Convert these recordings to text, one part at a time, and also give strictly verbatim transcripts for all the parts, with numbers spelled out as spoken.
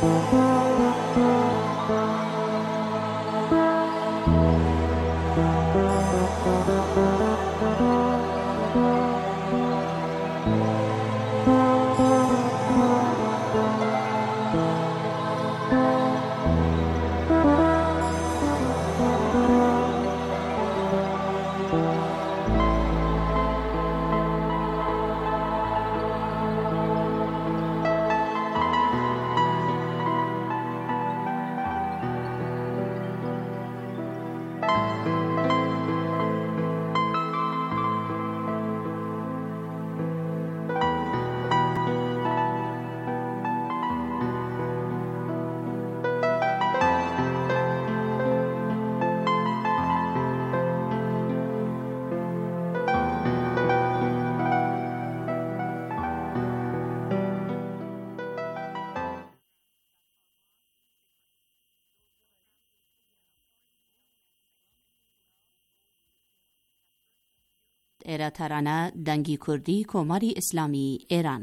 ئێرە تەرانە دەنگی کوردی کۆماری ئیسلامی ئێران.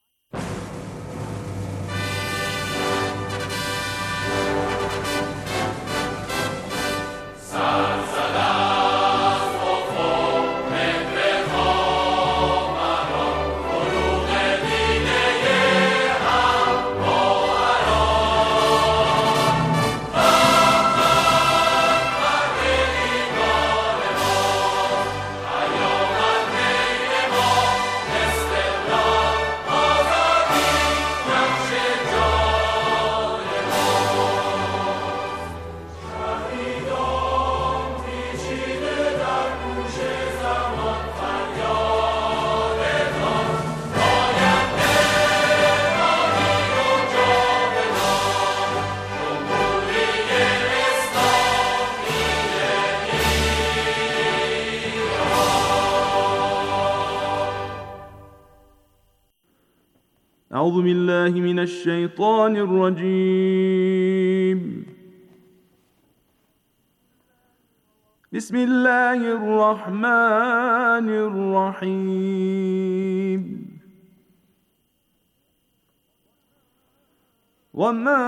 أعوذ بالله من الشيطان الرجيم. بسم الله الرحمن الرحيم. وما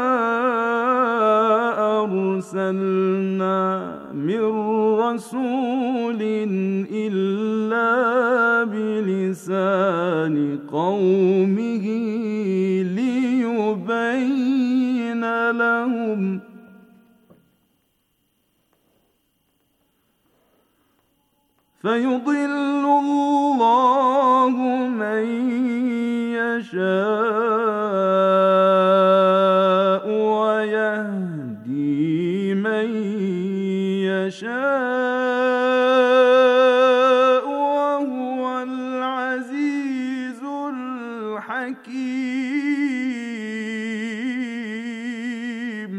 أرسلنا من رسول إلا بلسان قومه ليبين لهم فيضل الله من يشاء ويهدي من يشاء وهو العزيز الحكيم.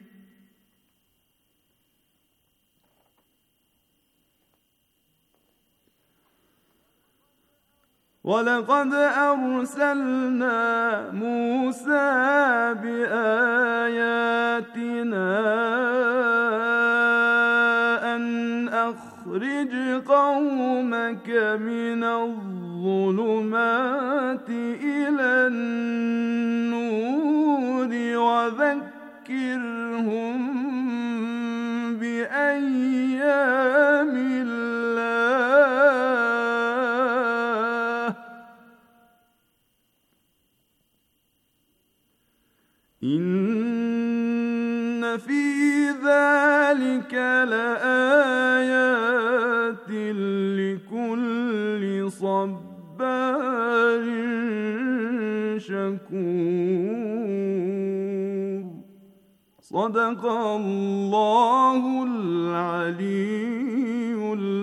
ولقد أرسلنا موسى بآياتنا أن أخرج قومك من الظلمات إلى النور وذكرهم بأيام الله إن في ذلك لآيات لكل صبار شكور. صدق الله العلي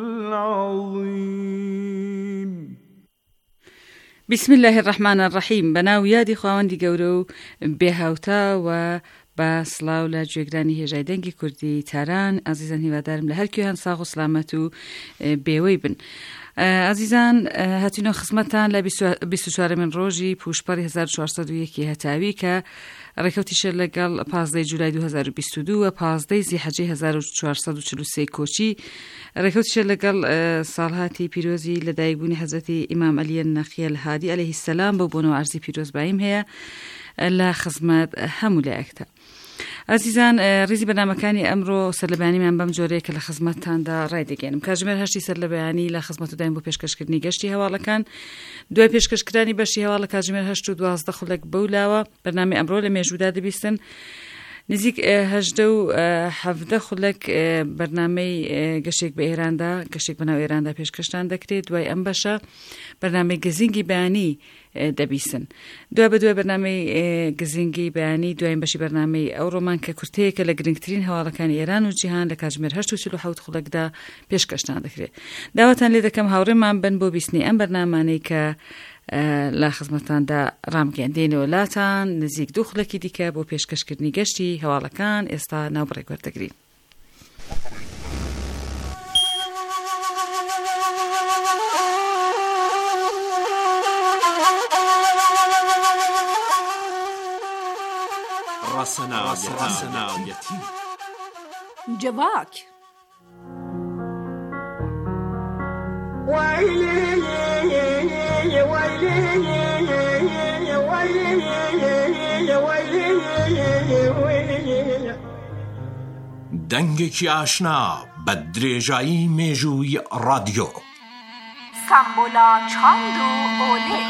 العظيم. بسم الله الرحمن الرحیم. بەناو یادی خواوەندی گەورە و بێهاوتا و با سڵاو لە گوێگرانی هێژای دەنگی کوردی تاران. ئازیزان هیوادارم لە هەر کوێیان ساغ و سلامەت و بێوەی بن. ئازیزان هاتوینەوە خزمەتتان لە بیست و چوارەمین ڕۆژی پوشپەڕی هەزار و چوارسەد و یەک هەتاوی کە ڕێکەوتیشە لەگەڵ پازدەی جولای دوو هەزار و بیست و دوو و پازدەی زیحەجەی هەزار و چوارسەد و چل و سێ کۆچی، ڕێکەوتیشە لەگەڵ ساڵهاتی پیرۆزی لەدایکبوونی حەزرەتی ئیمام عەلیە نەقی الهادی عەلەیهی سەلام بەو بۆنەوە عەرزی پیرۆزباییم هەیە. لە خزمەت هەموو لایەکتە. ئازیزان، ڕیزی بەنامەکانی ئەمڕۆ سەرلەبەیانیمان بەم جۆرەیە کە لە خزمەتتاندا ڕای دەگەێنم. کاتژمێر هەشتی سەرلەبەیانی لە خزمەت دایم بۆ پێشکەشکردنی گەشتی هەواڵەکان. دوای پێشکەشکردنی بەشی هەواڵ لە کاتژمێر هەشت و دوازدە خولەک بەولاوە بەرنامەی ئەمڕۆ لە مێژوودا دەبیستن. نزیک هەژدە و حەڤدە خولەک بەرنامەی گەشتێک بە ئێراندا گەشتێک بەناو ئێراندا پێشکەشتان دەکرێت. دوای ئەم بەشە بەرنامەی گزینگی بەیانی دەبیستن. دوای بە دوای بەرنامەی گزینگی بەیانی دوایین بەشی بەرنامەی ئەو ڕۆمان کە کورتەیەکە لە گرنگترین هەواڵەکانی ئێران و جیهان لە کاتژمێر هەشت و چل و حەوت خولەکدا پێشکەشتان دەکرێت. داواتان لێ دەکەم هاوڕێمان بن بۆ بیستنی ئەم بەرنامانەی کە لە خزمەتاندا ڕامگەیاندێنەوە لاتان نزیک دوو خولەکی دیکە بۆ پێشکەشکردنی گەشتی هەواڵەکان. ئێستا ناوبڕێک وەردەگرین. ڕاستەناویەتی جەواک دەنگێکی ئاشنا بە درێژایی مێژووی ڕادیۆ. سامبۆلا چاند و ئۆلێ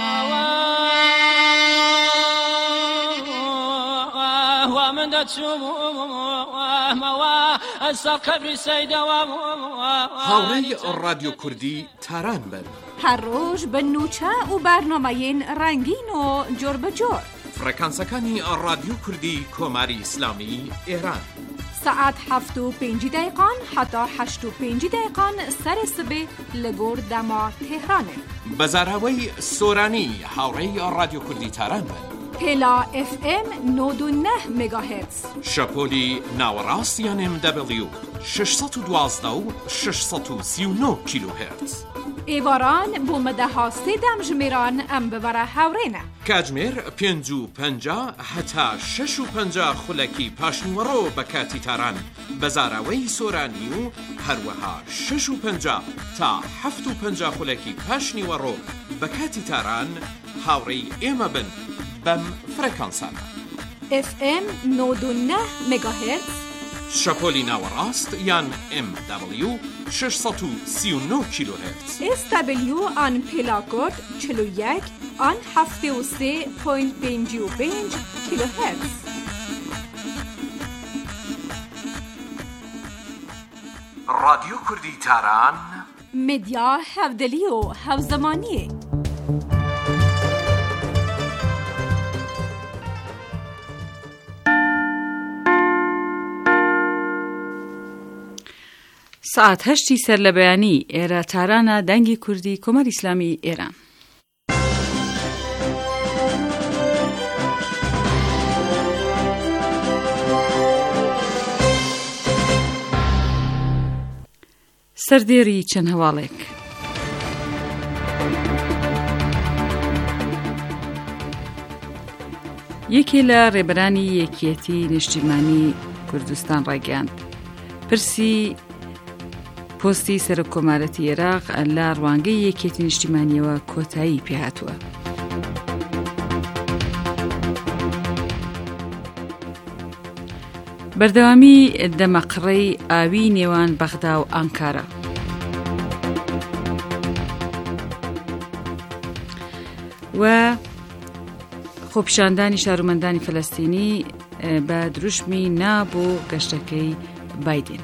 هاوڕێی ڕادیۆ کوردی تاران بن. هەر ڕۆژ بە نوچە و بەرنامەیەن ڕەنگین و جۆر بەجۆر. فرەکانسەکانی ڕادیۆ کوردی کۆماری ئیسلامی ئێران. سعات هەفت و پێنج دقیقان حتا هەشت و پێنج دقیقان سەری سبێ لە گۆر دەما تێهرانێ. بەزاراوەی سۆرانی هاوڕێی ڕادیۆ کوردی تاران بن. پێلا ئف ئێم نۆد و نە مێگاهێرتز. شەپۆلی ناوەڕاست یان ئێم دەبلیو شەشسەد و دوازدە و شەشسەد و سی و نۆ کیلۆهێرتز. ئێواران بۆ مەدەها سێدەم ژمێران ئەم ببەرە هاوڕێنە. کاتژمێر پێنج و پەنجا هەتا شەش و پەنجا خولەکی پاشنیوەڕۆ بە کاتی تاران بەزاراوەی سۆرانی و هەروەها شەش و پەنجا تا هەفت و پەنجا خولەکی پاشنیوەڕۆ بە کاتی تاران هاوڕێی ئێمە بن بەم فرەکانسانە. ئف ئێم نۆد و نە مێگاهێرتز. شەپۆلی ناوەڕاست یان ئێم دەبلیو شەشسەد و سی و نۆ کیلۆهێرتز. ئێس دەبلیو ئان پێلاکۆد چل و یەک ئان هەفتێ و سێ پۆینت پێنج و پێنج کیلۆهێرتز. ڕادیۆ کوردی تاران مدیا هەڤدەلی و هەڤزەمانیە. سعات هەشتی سەرلەبەیانی ئێرە تارانە دەنگی کوردی کۆماری ئیسلامی ئێران. سەردێری چەند هەواڵێک. یەکێ لە ڕێبەرانی یەکیەتی نیشتیمانی کوردستان ڕایگەیاند پرسی پۆستی سەرۆک کۆمارەتی عێراق لە ڕوانگەی یەکێتی نیشتیمانیەوە کۆتایی پێهاتووە. بەردەوامی دەمەقڕەی ئاوی نێوان بەغدا و ئانکارا. و خۆپیشاندانی شارومەندانی فەلەستینی بە دروشمی نابوو گەشتەکەی بایدن.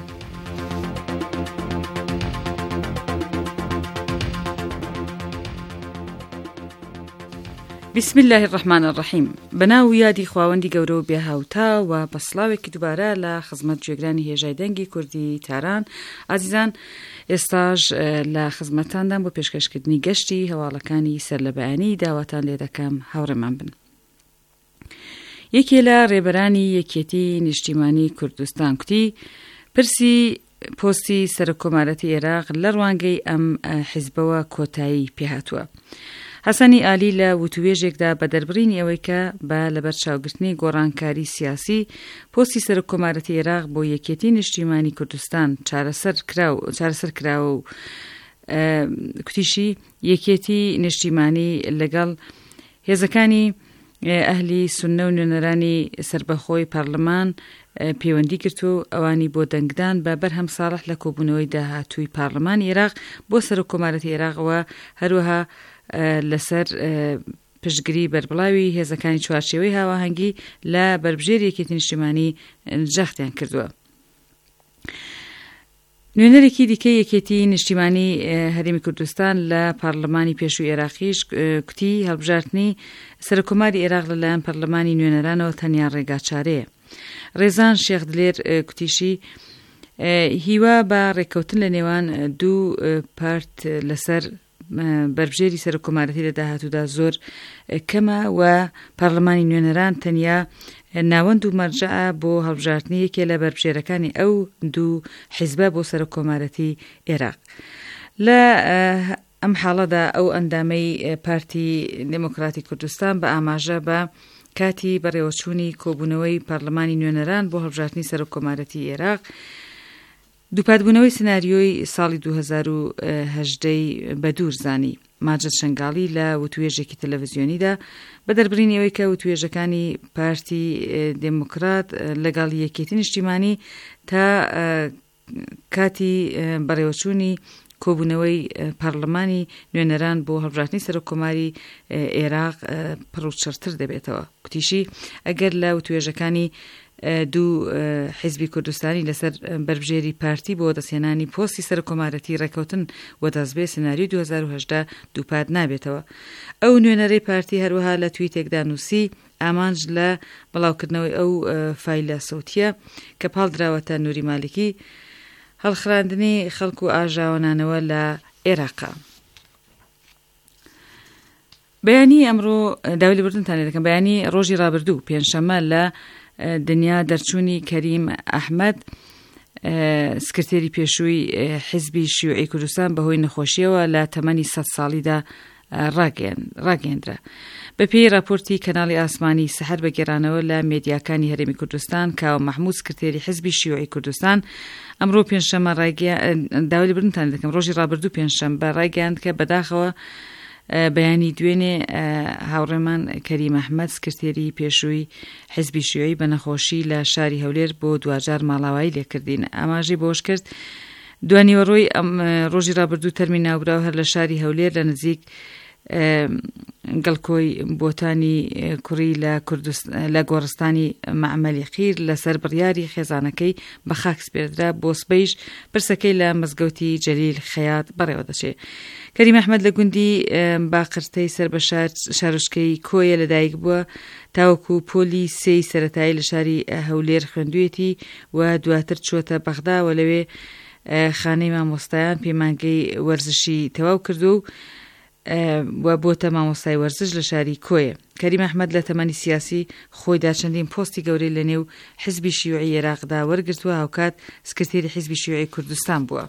بسم الله الرحمن الرحیم. بەناو یادی خواوەندی گەورە و بێهاوتا و بەسڵاوێکی دووبارە لە خزمەت جێگرانی هێژای دەنگی کوردی تاران. ئازیزان، ئێستاژ لە خزمەتاندان بۆ پێشکەشکردنی گەشتی هەواڵەکانی سەرلەبەیانی داواتان لێ دەکەم هاوڕێمان بن. یەکێ لە ڕێبەرانی یەکێتی نیشتیمانی کوردستان کوتی پرسی پۆستی سەرۆک کۆمارەتی عێراق لە ڕوانگەی ئەم حیزبەوە کۆتایی پێهاتووە. حەسەنی ئالی لە وتوێژێکدا بە دەربڕینی ئەوەی کە بە لەبەر چاوگرتنی گۆڕانکاری سیاسی پۆستی سەرۆک کۆمارەتی عێراق بۆ یەکێتی نیشتیمانی کوردستان چارەسەر کراوە و کوتیشی یەکێتی نیشتیمانی لەگەڵ هێزەکانی ئەهلی سوننە و نوێنەرانی سربەخۆی پارلەمان پەیوەندی کرد و ئەوانی بۆ دەنگدان بە بەرهەم ساڵح لە کۆبوونەوەی داهاتووی پارلەمانی عێراق بۆ سەر کۆمارەتی عێراقەوە هەروەها لەسەر پشتگیری بەربڵاوی هێزەکانی چوارچێوەی هاواهەنگی لە بربژێری یەکێتی نیشتیمانی جەختیان کردووە. نوێنەرێکی دیکەی یەکێتی نیشتیمانی هەرێمی کوردستان لە پارلەمانی پێشووی عێراقیش کوتی هەڵبژاردننی سەرکۆماری عێراق لەلایەن پەرلەمانی نوێنەرانەوە تەنیا ڕێگاچارەیە. ڕێزان شێخ دلێر کوتیشی هیوا بە ڕێککەوتن لە نێوان دوو پارت لەسەر بربژێری سەرکۆمارەتی لە داهاتوودا زۆر کەمە و پارلەمانی نوێنەران تەنیا ناوەند و مەرجەعە بۆ هەڵبژاردننی یەکێ لە بربژێرەکانی ئەو دوو حیزبە بۆ سەرکۆمارەتی عێراق. لە ئەم حاڵەدا ئەو ئەندامەی پارتی دموکراتی کوردستان بە ئاماژە بە کاتی بەڕێوەچوونی کۆبوونەوەی پارلەمانی نوێنەران بۆ هەڵبژاردننی سەرکۆمارەتی عێراق دووپاتبوونەوەی سناریۆی ساڵی دوو هەزار و هەژدەی بەدوور زانی. ماجد شنگاڵی لە وتوێژێکی تەلەڤیزیۆنیدا بە دەربڕینەوەی کە وتوێژەکانی پارتی دموکرات لەگەڵ یەکێتی نیشتیمانی تا کاتی بەڕێوەچوونی کۆبوونەوەی پارلەمانی نوێنەران بۆ هەڵبژاردننی سەرکۆماری عێراق پڕوچەرتر دەبێتەوە. کوتیشی ئەگەر لە وتوێژەکانی دوو حیزبی کوردستانی لەسەر بربژێری پارتی بۆ دەستهێنانی پۆستی سەرکۆمارەتی ڕێکەوتن و دەستبێ سناریۆی دوو هەزار و هەژدە دووپات نابێتەوە. ئەو نوێنەرەی پارتی هەروەها لە تویتێکدا نووسی ئامانج لە بڵاوکردنەوەی ئەو فایلە سەوتیە کە پاڵدراوەتە نووری مالکی هەڵخراندنی خەڵک و ئاژاوەنانەوە لە عێراقا. بەیانی ئەمڕۆ داوای لێبوردنتان دەکەم. بەیانی ڕۆژی ڕابردوو پێنجشەممە لە دنیا دەرچوونی کەریم ئەحمەد سکرتێری پێشووی حیزبی شیوعی کوردستان بەهۆی نەخۆشیەوە لە تەمەنی سەد ساڵیدا ڕاگەیەندرا. بەپێی راپۆرتی کەناڵی ئاسمانی سەحەر بە گێڕانەوە لە مێدیاکانی هەرێمی کوردستان کاوە مەحموود سکرتێری حیزبی شیوعی کوردستان ئەمڕۆ پێنجشەممە داوای لێبوردنتان دەکەم ڕۆژی ڕابردوو پێنجشەممە ڕاگەیاند کە بەداخەوە بەیانی دوێنێ هاوڕێمان کەریم ئەحمەد سکرتێری پێشووی حیزبی شیوعی بە نەخۆشی لە شاری هەولێر بۆ دوجار ماڵاوایی لێکردین. ئاماژەی بۆش کرد دوانیوەڕۆی ئەم ڕۆژی ڕابردوو تەرمی ناوبراو هەر لە شاری هەولێر لە نزیک گەڵکۆی بۆتانی کوڕی لە گۆڕستانی مەعمەلی خیر لەسەر بڕیاری خێزانەکەی بە خاک سپێردرا بۆ سبەیش پرسەکەی لە مزگەوتی جەلیل خەیات بەڕێوە دەچێت. کەریم ئەحمەد لە گوندی باقرتەی سەر بە شارۆچکەی کۆیە لەدایک بووە تاوەکو پۆلی سێی سەرەتایی لە شاری هەولێر خوێندوویەتی و دواتر چووەتە بەغدا و لەوێ خانەی مامۆستایان پەیمانگەی وەرزشی تەواو کردو و بۆتە مامۆستای وەرزش لە شاری کۆیە. کەریم ئەحمەد لە تەمەنی سیاسی خۆیدا چەندین پۆستی گەورەی لە نێو حیزبی شیوعی عێراقدا وەرگرتووە هاوکات سکرتێری حیزبی شیوعی کوردستان بووە.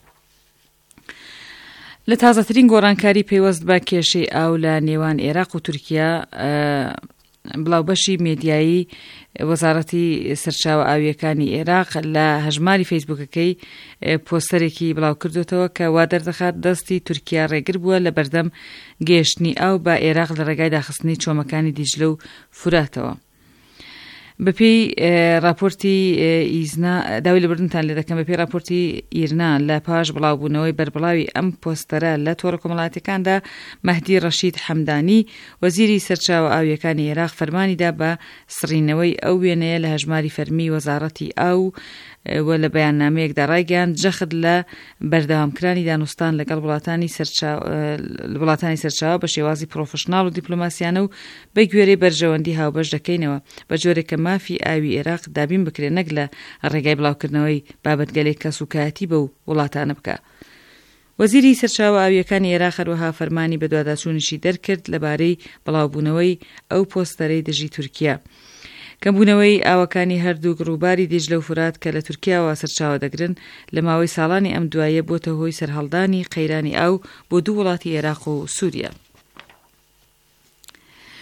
لە تازەترین گۆڕانکاری پەیوەست بە کێشەی ئاو لە نێوان عێراق و تورکیا بڵاوبەشی مێدیایی وەزارەتی سەرچاوە ئاویەکانی عێراق لە هەژماری فەیسبووکەکەی پۆستەرێکی بڵاو کردوتەوە کە وا دەردەخات دەستی تورکیا ڕێگر بووە لە بەردەم گەیشتنی ئاو بە عێراق لە ڕێگای داخستنی چۆمەکانی دیجلە و فوراتەوە. بەپێی راپۆرتی ئیزنا داوای لێبوردنتان لێ دەکەم بەپێی راپۆرتی ئیرنا لە پاش بڵاوبوونەوەی بەربڵاوی ئەم پۆستەرە لە تۆڕە کۆمەڵایەتیەکاندا مەهدی ڕەشید حەمدانی وەزیری سەرچاوە ئاویەکانی عێراق فەرمانیدا بە سڕینەوەی ئەو وێنەیە لە هەژماری فەرمی وەزارەتی ئاو و لە بەیاننامەیەکدا ڕایگەیاند جەخت لە بەردەوامکرانی دانوستان لەگەڵ وڵاتانی سەرچاوە بە شێوازی پرۆفشناڵ و دیپلۆماسیانە و بە گوێرەی بەرژەوەندی هاوبەش دەکەینەوە بە جۆرێک کە مافی ئاوی عێراق دابین بکرێت نەک لە ڕێگای بڵاوکردنەوەی بابەتگەلێک کەسوکایەتی بە و وڵاتانە بکە. وەزیری سەرچاوە ئاویەکانی عێراق هەروەها فەرمانی بە دواداچوونیشی دەرکرد لەبارەی بڵاوبوونەوەی ئەو پۆستەرەی دژی تورکیا. کەمبوونەوەی ئاوەکانی هەردوو ڕووباری دیجلە و فورات کە لە تورکیاوە سەرچاوە دەگرن لە ماوەی ساڵانی ئەم دوایە بۆتە هۆی سەرهەڵدانی قەیرانی ئاو بۆ دوو وڵاتی عێراق و سووریا.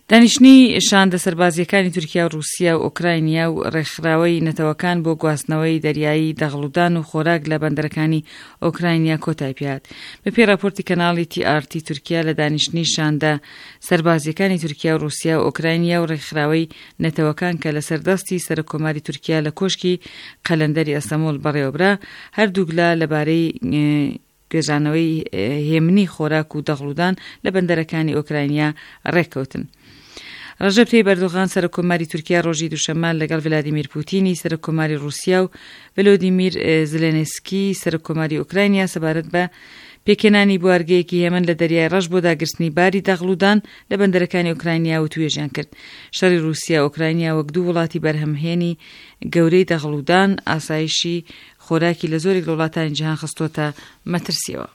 دانیشتنی شاندە سەربازیەکانی تورکیا و رووسیا و ئۆکراینیا و ڕێکخراوەی نەتەوەکان بۆ گواستنەوەی دەریایی دەغڵودان و خۆراک لە بەندەرەکانی ئۆکراینیا کۆتای پێهات. بەپێی راپۆرتی کەناڵی تی ئار تی تورکیا لە دانیشتنی شاندە سەربازیەکانی تورکیا و رووسیا و ئۆکراینیا و ڕێکخراوەی نەتەوەکان کە لە سەردەستی سەرۆکۆماری تورکیا لە کۆشکی قەلەندەری ئەستەمۆڵ بەڕێوەبرا، هەردووکلا لەبارەی گوێژانەوەی هێمنی خۆراک و دەغڵودان لە بەندەرەکانی ئۆکراینیا ڕێککەوتن. ڕەژەب تەیب ئەردۆغان سەرۆکۆماری تورکیا ڕۆژی دووشەممە لەگەڵ ڤلادیمیر پوتینی سەرۆکۆماری رووسیا و ڤلۆدیمیر زلێنسکی سەرۆکۆماری ئۆکراینیا سەبارەت بە پێکێنانی بوارگەیەکی هێمن لە دەریای ڕەش بۆ داگرستنی باری دەغڵودان لە بەندەرەکانی ئۆکراینیا و توێژیان کرد. شەڕی رووسیا ئۆکراینیا وەک دوو وڵاتی بەرهەمهێنی گەورەی دەغڵودان ئاسایشی خۆراکی لە زۆرێک لە وڵاتانی جیهان خستۆتە مەترسیەوە.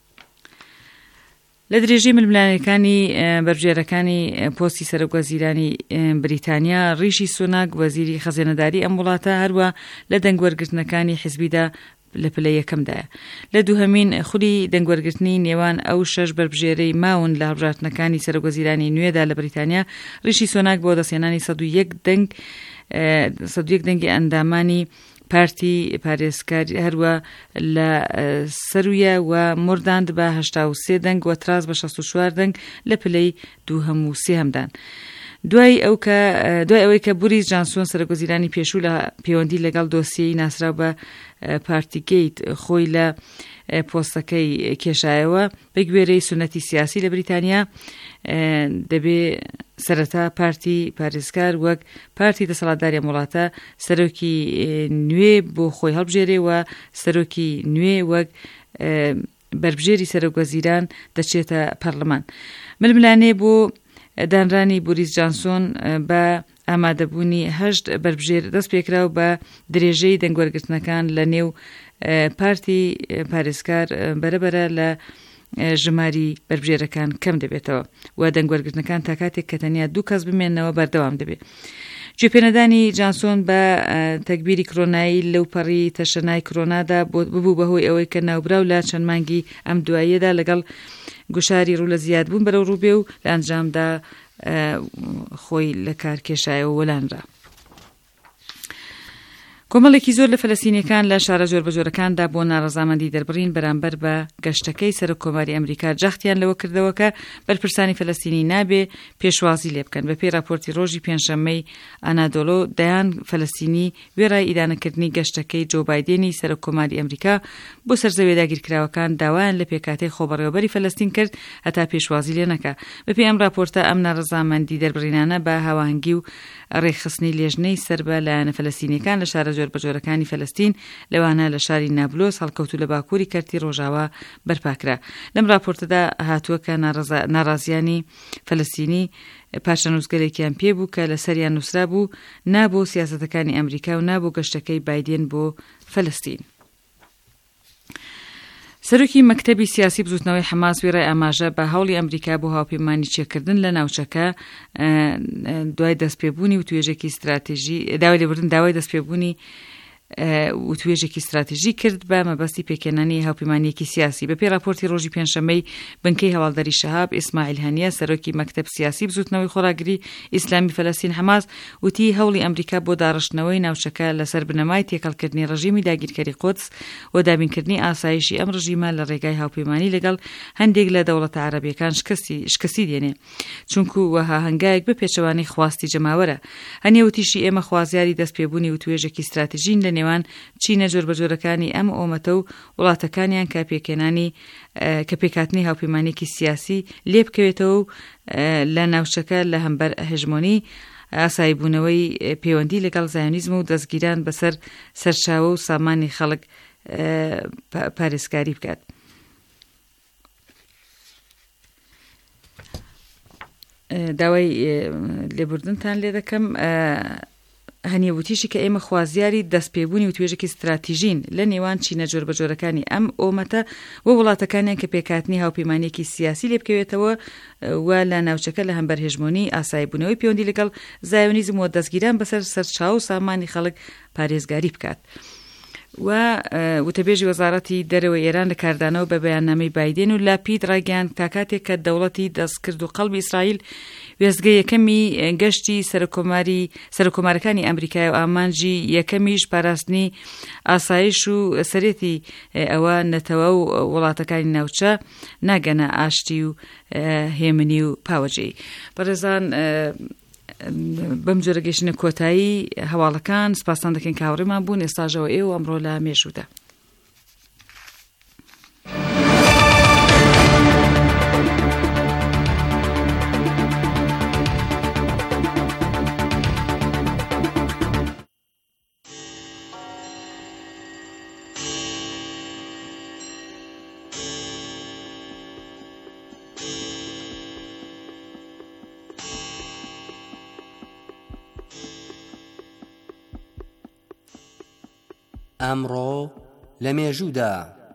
لە درێژەی ململانەکانی بەرژێرەکانی پۆستی سەرۆکوەزیرانی بریتانیا، ڕیشی سوناک وەزیری خەزانەداری ئەم وڵاتە هەروە لە دەنگوەرگرتنەکانی حیزبیدا لە پلە یەکەمدایە. لە دووهەمین خولی دەنگوەرگرتنی نێوان ئەو شەش بەربژێرەی ماون لە هەڵبژاردنەکانی سەرۆکوەزیرانی نوێدا لە بریتانیا، ڕیشی سوناک بۆ دەستێنانی سەد و یەک دەنگ سەد و یەک دەنگی ئەندامانی پارتی پارێزکاری هەروە لە سەرویە و مرداند بە هەشتا و سێ دەنگ و تراز بە شەست و چوار دەنگ لە پلەی دووهەم و سێهەمدان. دوای ئەو کە دوای ئەوەی کە بوریس جانسۆن سەرۆکوەزیرانی پێشوو لە پەیوەندی لەگەڵ دۆسیەی ناسراو بە پارتیگەیت خۆی لە پۆستەکەی کێشایەوە بە گوێرەی سونەتی سیاسی لە بریتانیا، دەبێ سەرەتا پارتی پارێزکار وەک پارتی دەسەڵاتداری وڵاتە سەرۆکی نوێ بۆ خۆی هەڵبژێرێ و سەرۆکی نوێ وەک بەربژێری سەرۆکوەزیران دەچێتە پەرلەمان. ململانێ بۆ دانرانی بوریس جانسۆن بە ئامادەبوونی هەشت بەربژێر دەست پێکرا و بە درێژەی دەنگوەرگرتنەکان لە نێو پارتی پارێزکار بەرەبەرە لە ژماری بەربژێرەکان کەم دەبێتەوە و دەنگوەرگرتنەکان تا کاتێک کە تەنیا دوو کەس بمێنەوە بەردەوام دەبێت. گوێپێنەدانی جانسۆن بە تەکبیری کۆرۆنایی لەو پەڕی تەشەنای کۆرۆنادا ببوو بەهۆی ئەوەی کە ناوبراو لە چەند مانگی ئەم دواییەدا لەگەڵ گوشاری ڕوو لە زیادبوون بەرەو ڕووبێ و لە ئەنجامدا خۆی لە کار کێشایەوە وەلانرا. کۆمەڵێکی زۆر لە فەلەستینیەکان لە شارە جۆربەجۆرەکاندا بۆ ناڕەزامەندی دەربڕین بەرامبەر بە گەشتەکەی سەرۆکۆماری ئەمریکا جەختیان لەوە کردەوە کە بەرپرسانی فەلەستینی نابێ پێشوازی لێ بکەن. بەپێی راپۆرتی ڕۆژی پێنجشەممەی ئانادۆلۆ، دەیان فەلەستینی وێڕای ئیدانەکردنی گەشتەکەی جۆ بایدێنی سەرۆکۆماری ئەمریکا بۆ سەرزەویە داگیرکراوەکان داوایان لە پێکاتەی خۆبەڕێوەبەری فەلەستین کرد هەتا پێشوازی لێ نەکا. بەپێی ئەم راپۆرتە ئەم ناڕەزامەندی دەربڕینانە بە هاوانگی و ڕێکخستنی لێژنەی سەربە لایەنە فەلەستینیەکان لە شارە جۆربەجۆرەکانی فەلەستین لەوانە لە شاری نابلۆس هەڵکەوتوو لە باکووری کەرتی ڕۆژاوا بەرپاکرا. لەم راپۆرتەدا هاتووە کە ناڕازیانی فەلەستینی پاشەنووسگەرێکیان پێبوو کە لە سەریان نووسرا بوو نابۆ سیاسەتەکانی ئەمریکا و نابۆ گەشتەکەی بایدێن بۆ فەلەستین. سەرۆکی مەکتەبی سیاسی بزوتنەوەی حەماس وێڕای ئاماژە بە هەوڵی ئەمریکا بۆ هاوپەیمانی چێکردن لە ناوچەکە دوای دەستپێبوونی و توێژێکی استراتیژی داوای لێبوردن داوای دەستپێبوونی و توێژێکی استراتیژی کرد بە مەبەستی پێکێنانی هاوپەیمانیەکی سیاسی. بەپێی راپۆرتی ڕۆژی پێنجشەممەی بنکەی هەواڵدەری شەهاب، ئیسماعیل هەنیە سەرۆکی مەکتەب سیاسی بزوتنەوەی خۆراگری ئیسلامی فەلەستین حەماس وتی هەوڵی ئەمریکا بۆ داڕشتنەوەی ناوچەکە لەسەر بنەمای تێکەڵکردنی ڕژیمی داگیرکەری قودس و دابینکردنی ئاسایشی ئەم ڕژیمە لە ڕێگای هاوپەیمانی لەگەڵ هەندێک لە دەوڵەتە عەرەبیەکان شکستی دێنێ، چونکو وەها هەنگایەک بە پێچەوانی خواستی جەماوەرە. هەنیە وتیشی ئێمە خوازیاری دەستپێبوونی و توێژێکی استراتیژین لە نێوان چینە جۆربەجۆرەکانی ئەم ئۆمەتە و وڵاتەکانیان کە پێکێنانی کە پێکاتنی هاوپەیمانێکی سیاسی لێ بکەوێتەوە و لە ناوچەکە لە هەمبەر هێژمۆنی ئاساییبوونەوەی پەیوەندی لەگەڵ زایۆنیزم و دەستگیران بەسەر سەرچاوە و سامانی خەڵک پارێزکاری بکات. داوای لێبوردنتان لێ دەکەم. هەنیە وتیشی کە ئێمە خوازیاری دەستپێبوونی و توێژێکی استراتیژین لە نێوان چینە جۆربەجۆرەکانی ئەم ئۆمەتە و وڵاتەکانیان کە پێکاتنی هاوپەیمانێکی سیاسی لێ بکەوێتەوە و لە ناوچەکە لە هەمبەر هێژمۆنی ئاساییبوونەوەی پەیوەندی لەگەڵ زایۆنیزم و دەستگیران بەسەر سەرچاو و سامانی خەڵک پارێزگاری بکات. و وتەبێژی وەزارەتی دەرەوەی ئێران لە کاردانەوە بە بەیاننامەی بایدێن و لاپید ڕاگەیان تا کاتێک کە دەوڵەتی دەستکرد و قەڵبی ئیسرائیل وێستگە یەکەمی گەشتی سەرکۆماری سەرکۆمارەکانی ئەمریکای و ئامانجی یەکەمیش پاراستنی ئاسایش و سەرێتی ئەوە نەتەوە و وڵاتەکانی ناوچە ناگەنە ئاشتی و هێمنی و پاوەجێی. بەڕێزان بەم جۆرە گەیشتنە کۆتایی هەواڵەکان سپاسان دەکەین کە هاوڕێمان بوون. ئێستاژەوە ئێوە ئەمڕۆ لە مێژوودا. ئەمڕۆ لە مێژوودا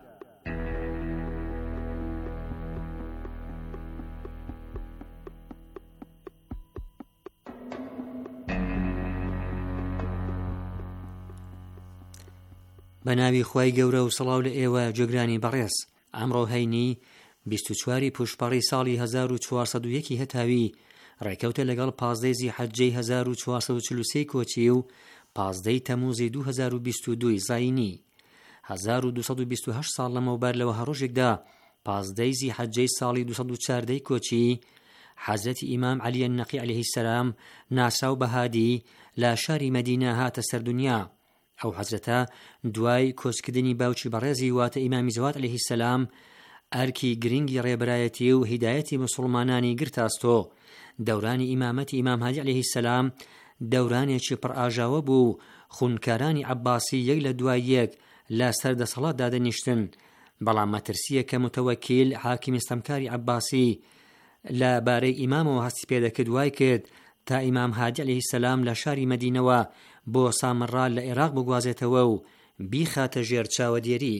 بە ناوی خوای گەورە و سەڵاو لە ئێوە جێگرانی بەڕێز. ئەمڕۆ هەینی بیست و چواری پوشپەڕی ساڵی هەزار و چوارسەد و یەکی هەتاوی ڕێکەوتە لەگەڵ پازدەی زیحەجەی هەزار و چوارسەد و چل و سێ کۆچی و پازدەی تەموزی دوو هەزار و بیست و دوو زاینی. هەزار و دووسەد و بیست و هەشت ساڵ لەمەوبەر لەوە هەڕۆژێکدا پازدەی زیحەجەی ساڵی دووسەد و چاردەی کۆچی حەزرەتی ئیمام عەلیە نەقی عەلەیهی سەلام ناسراو بەهادی لە شاری مەدینە هاتە سەردونیا. ئەو حەزرەتە دوای کۆچکردنی باوکی بەڕێزی واتە ئیمامی زەوات عەلەیهی سەلام ئەرکی گرنگی ڕێبەرایەتی و هیدایەتی موسڵمانانی گرتاستۆ. دەورانی ئیمامەتی ئیمام هادی عەلەیهی سەلام دەورانێکی پڕ ئاژاوە بوو. خونکارانی عەباسی یەک لە دوای یەک لە سەردەسەڵاتدا دەنیشتن، بەڵام مەترسیە کە متەوەکیل حاکمی ستەمکاری عەباسی لە بارەی ئیمامەوە هەستی پێدەکرد وای کرد تا ئیمام هادی عەلەیهی سەلام لە شاری مەدینەوە بۆ سامڕا لە عێراق بگوازێتەوە و بیخاتە ژێر چاوەدێری.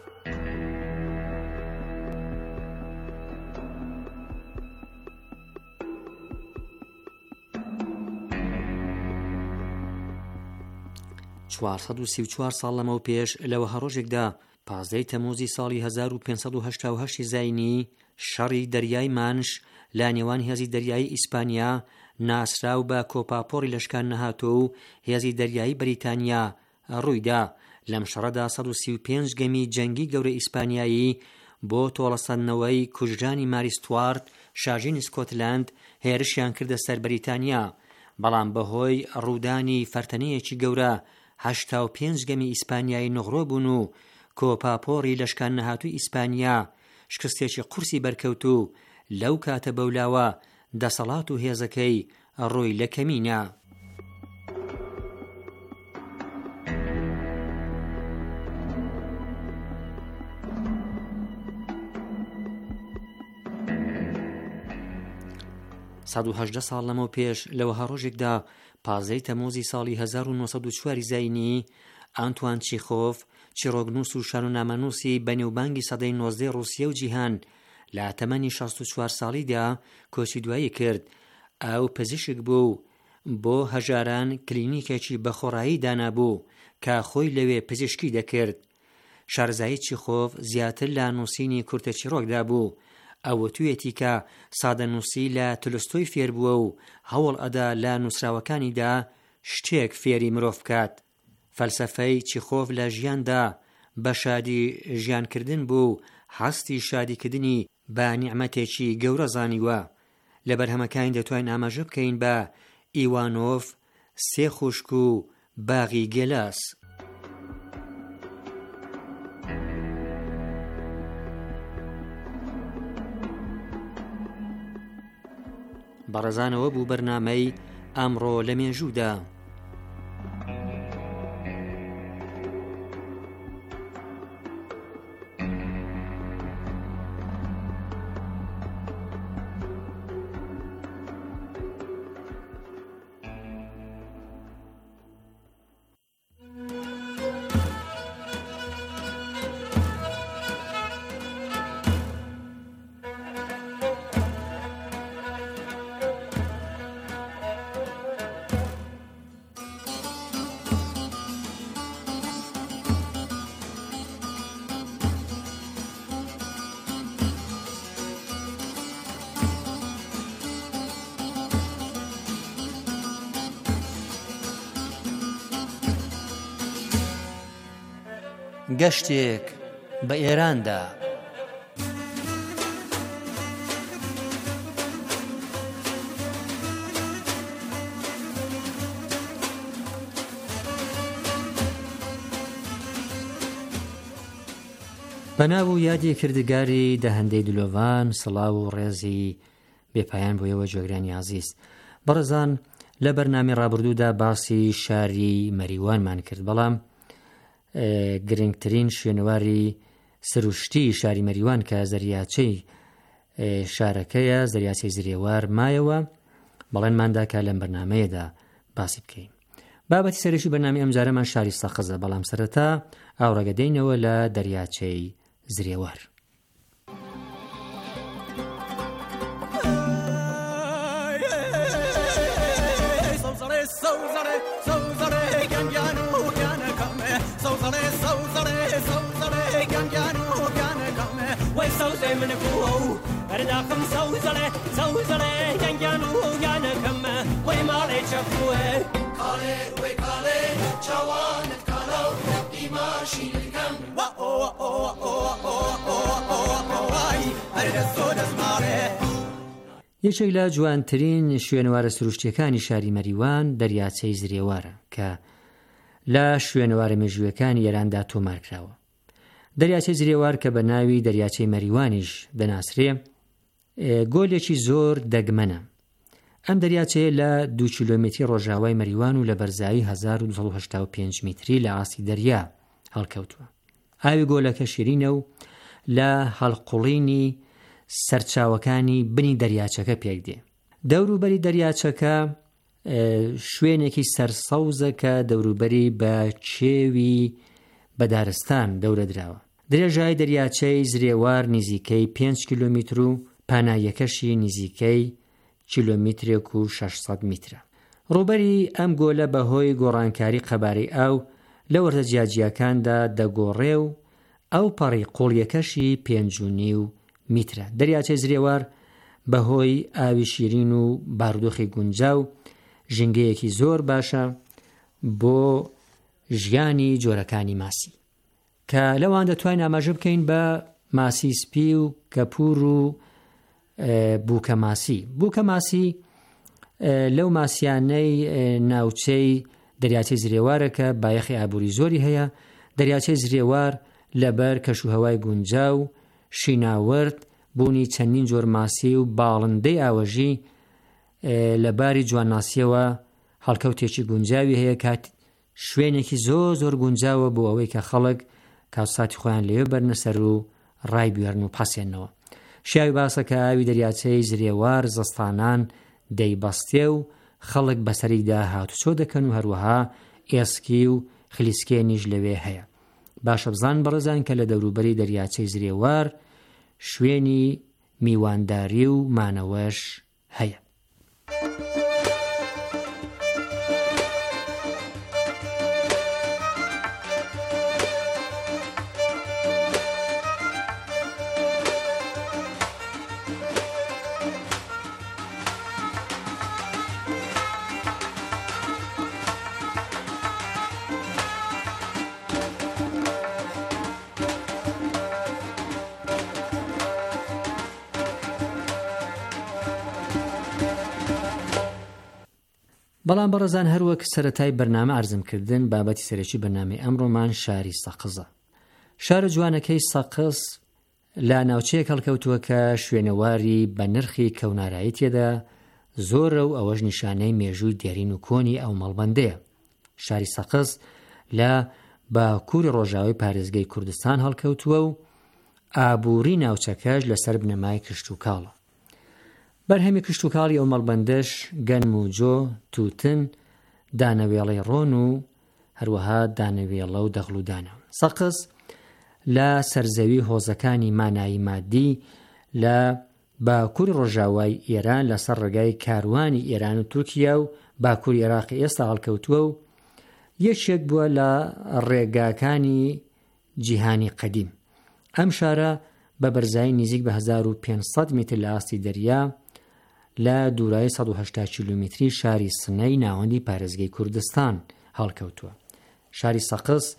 چوارسەد و سی و چوار ساڵ لەمەو پێش لەوە هەڕۆژێکدا پازدەی تەموزی ساڵی هەزار و پێنجسەد و هەشتا و هەشت زاینی شەڕی دەریای مانش لە نێوان هێزی دەریایی ئیسپانیا ناسراو بە کۆپاپۆڕی لەشکان نەهاتۆ و هێزی دەریایی بەریتانیا ڕوویدا. لەم شەڕەدا سەد و سی و پێنج گەمی جەنگی گەورە ئیسپانیایی بۆ تۆڵەسەندنەوەی کوژرانی ماری ستوارت شاژین سکۆتلەند هێرشیان کردە سەر بەریتانیا، بەڵام بەهۆی ڕوودانی فەرتەنەیەکی گەورە هەشتا و پێنج گەمی ئیسپانیایی نەغڕۆ بوون و کۆپاپۆڕی لەشکان نەهاتووی ئیسپانیا شکستێکی قورسی بەرکەوت و لەو کاتە بەولاوە دەسەڵات و هێزەکەی ڕۆی لە کەمینە. سەد و هەژدە ساڵ لەمەو پێش لەوە هەڕۆژێکدا پازدەی تەموزی ساڵی هەزار و نۆسەد و چوار زاینی ئانتوان چیخۆف چیرۆگنووس و شانۆنامەنووسی بەنێوبانگی سەدەی نۆزدەی ڕووسیە و جیهان لە تەمەنی شەست و چوار ساڵیدا کۆچی دوایی کرد. ئەو پزیشک بوو بۆ هەژاران کلینیکێکی بەخۆڕایی دانابوو کە خۆی لەوێ پزیشکی دەکرد. شارزایی چیخۆف زیاتر لە نووسینی کورتە چیرۆکدا بوو. ئەوە توێتی کە سادەنووسی لە تولستۆی فێر بووە و هەوڵ ئەدا لە نووسراوەکانیدا شتێک فێری مرۆڤ بکات. فەلسەفەی چیخۆف لە ژیاندا بە شادی ژیانکردن بوو، هەستی شادیکردنی بە نیعمەتێکی گەورە زانیوە. لە بەرهەمەکانی دەتوانین ئاماژە بکەین بە ئیوانۆف، سێ خوشک و باغی گێلاس. بەڕێزانەوە بوو بەرنامەی ئەمڕۆ لە مێژوودا. گەشتێک بە ئێراندا. بەناو و یادی کردگاری دەهەندەی دلۆڤان سڵاو و ڕێزی بێپایان بۆیەوە جۆگرانی عزیز. بەڕێزان، لە بەرنامەی ڕابردوودا باسی شاری مەریوانمان کرد، بەڵام گرنگترین شوێنەواری سروشتی شاری مەریوان کە زەریاچەی شارەکەیە، زەریاچەی زرێوار مایەوە، بەڵێنماندا کە لەم بەرنامەیەدا باسی بکەین. بابەتی سەرەکی بەرنامەی ئەمجارەمان شاری سەقزە، بەڵام سەرەتا ئاوڕەگەدەینەوە لە دەریاچەی زرێوار. یەکێک لە جوانترین شوێنەوارە سروشتیەکانی شاری مەریوان دەریاچەی زرێوارە کە لە شوێنەوارە مێژوویەکانی ئێراندا تۆمارکراوە. دەریاچەی زرێوار کە بە ناوی دەریاچەی مەریوانیش دەناسرێ، گۆلێکی زۆر دەگمەنە. ئەم دەریاچەیە لە دوو کیلۆمتری ڕۆژاوای مەریوان و لە بەرزایی هەزار و دووسەد و هەشتا و پێنج میتری لە ئاستی دەریا هەڵکەوتووە. ئاوی گۆلەکە شیرینە و لە هەڵقوڵینی سەرچاوەکانی بنی دەریاچەکە پێک دێ. دەوروبەری دەریاچەکە شوێنێکی سەرسەوزە کە دەوروبەری بە چێوی بەدارستان دەورە دراوە. درێژای دەریاچەی زرێوار نزیکەی پێنج کیلۆمتر و پانایەکەشی نزیکەی کیلۆمترێک و شەشسەد میترە. ڕووبەری ئەم گۆلە بەهۆی گۆڕانکاری قەبارەی ئاو لە وەرزە جیاجیەکاندا دەگۆڕێ و ئەو پەڕی قوڵیەکەشی پێنج و نیو میترە. دەریاچەی زرێوار بەهۆی ئاوی شیرین و بارودۆخی گونجاو ژینگەیەکی زۆر باشە بۆ ژیانی جۆرەکانی ماسی، کە لەوان دەتوانین ئاماژە بکەین بە ماسی سپی و کەپور و بووکە ماسی. بووکە ماسی لەو ماسیانەی ناوچەی دەریاچەی زرێوارە کە بایەخی ئابووری زۆری هەیە. دەریاچەی زرێوار لەبەر کەشوهەوای گونجاو و شیناوەرد بوونی چەندین جۆر ماسی و باڵندەی ئاوەژی لە باری جوانناسیەوە هەڵکەوتێکی گونجاوی هەیە، کات شوێنێکی زۆر زۆر گونجاوە بۆ ئەوەی کە خەڵک کاوساتی خۆیان لێوێ بەرنەسەر و ڕای بیێڕن و پاسێنەوە. شیاوی باسە کە ئاوی دەریاچەی زرێوار زستانان دەیبەستێ و خەڵک بەسەریدا هاتوچۆ دەکەن و هەروەها ئێسکی و خلیسکێنیش لەوێ هەیە. باشە بزان بەڕێزان کە لە دەوروبەری دەریاچەی زرێوار شوێنی میوانداری و مانەوەش هەیە. بەڵام بەڕێزان هەروەک سەرەتای بەرنامە ئەرزمکردن، بابەتی سەرەکی بەرنامەی ئەمڕۆمان شاری سەقزە. شارە جوانەکەی سەقز لە ناوچەیەک هەڵکەوتووە کە شوێنەواری بە نرخی کەونارایی تێدا زۆرە و ئەوەش نیشانەی مێژووی دێرین و کۆنی ئەو مەڵبەندەیە. شاری سەقز لە باکووری ڕۆژاوی پارێزگای کوردستان هەڵکەوتووە و ئابووری ناوچەکەش لەسەر بنەمای کشت و کاڵە. بەرهەمی کشت و کاڵی ئەو مەڵبەندەش گەنم و جۆ، تووتن، دانەوێڵەی ڕۆن و هەروەها دانەوێڵە و دەغڵ و دانە. سەقز لە سەرزەوی هۆزەکانی مانایی مادی لە باکووری ڕۆژاوای ئێران لەسەر ڕێگای کاروانی ئێران و تورکیا و باکووری عێراقی ئێستا هەڵکەوتووە و یەکێک بووە لە ڕێگاکانی جیهانی قەدیم. ئەم شارە بە بەرزایی نزیک بە هەزار و پێنج میتر لە ئاستی دەریا لە دوورایی سەد و هەشتا کیلۆمتری شاری سنەی ناوەندی پارێزگای کوردستان هەڵکەوتووە. شاری سەقز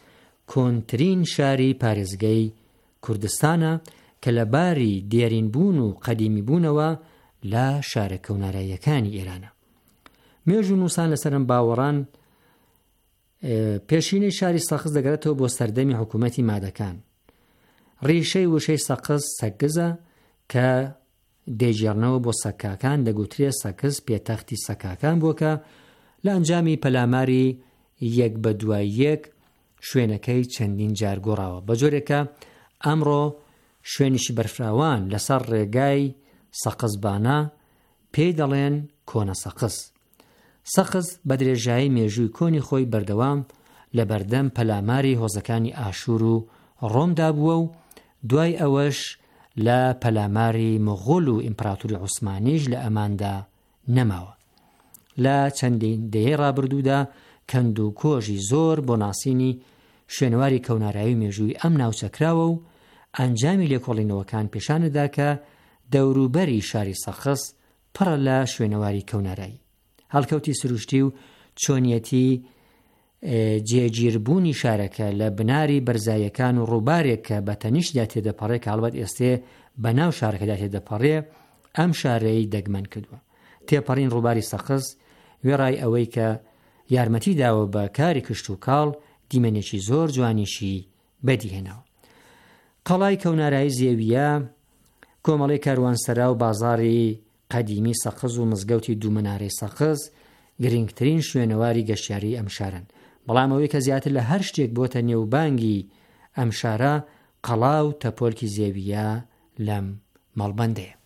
کۆنترین شاری پارێزگەی کوردستانە کە لە باری دیێرینبوون و قەدیمیبوونەوە لە شارە کەوناراییەکانی ئێرانە. مێژ و نووسان لەسەرم باوەڕان پێشینەی شاری سەقز دەگەرێتەوە بۆ سەردەمی حکوومەتی مادەکان. ڕیشەی وشەی سەقز سەگزە کە دەیجێڕنەوە بۆ سەکاکان دەگوترێ سەکز پێتەختی سەکاکان بووە کە لە ئەنجامی پەلاماری یەک بە دوای یەک شوێنەکەی چەندین جار گۆڕاوە. بە جۆرێکە ئەمڕۆ شوێنیشی بەرفراوان لەسەر ڕێگای سەقزبانە پێی دەڵێن کۆنە سەقز. سەقز بە درێژایی مێژووی کۆنی خۆی بەردەوام لە بەردەم پەلاماری هۆزەکانی ئاشور و ڕۆمدا بووە و دوای ئەوەش لە پەلاماری مغول و ئیمپراتوری عوسمانیش لە ئەماندا نەماوە. لە چەندین دەیەی ڕابردوودا کەند و کۆژی زۆر بۆ ناسینی شوێنەواری کەونارایی مێژووی ئەم ناوچەکراوە و ئەنجامی لێکۆڵینەوەکان پیشانەدا کە دەوروبەری شاری سەقز پڕە لە شوێنەواری کەونارایی. هەڵکەوتی سروشتی و چۆنیەتی جێگیربوونی شارەکە لە بناری بەرزایەکان و ڕووبارێک کە بە تەنیشتدا تێدەپەڕێ کە هەڵبەت ئێستێ بە ناو شارەکەدا تێدەپەڕێ ئەم شارەی دەگمەن کردووە. تێپەڕین ڕووباری سەقز وێڕای ئەوەی کە یارمەتی داوە بە کاری کشت و کاڵ دیمەنێکی زۆر جوانیشی بەدیهێناوە. قەڵای کەونارایی زێویە کۆمەڵی کاروانسەرا و بازاڕی قەدیمی سەقز و مزگەوتی دوومەنارەی سەقز گرنگترین شوێنەواری گەشتیاری ئەم شارن. بەڵام ئەوەی کە زیاتر لە هەر شتێک بۆتە نێوبانگی ئەم شارە قەڵا و تەپۆلکی زێویە لەم مەڵبەندەیە.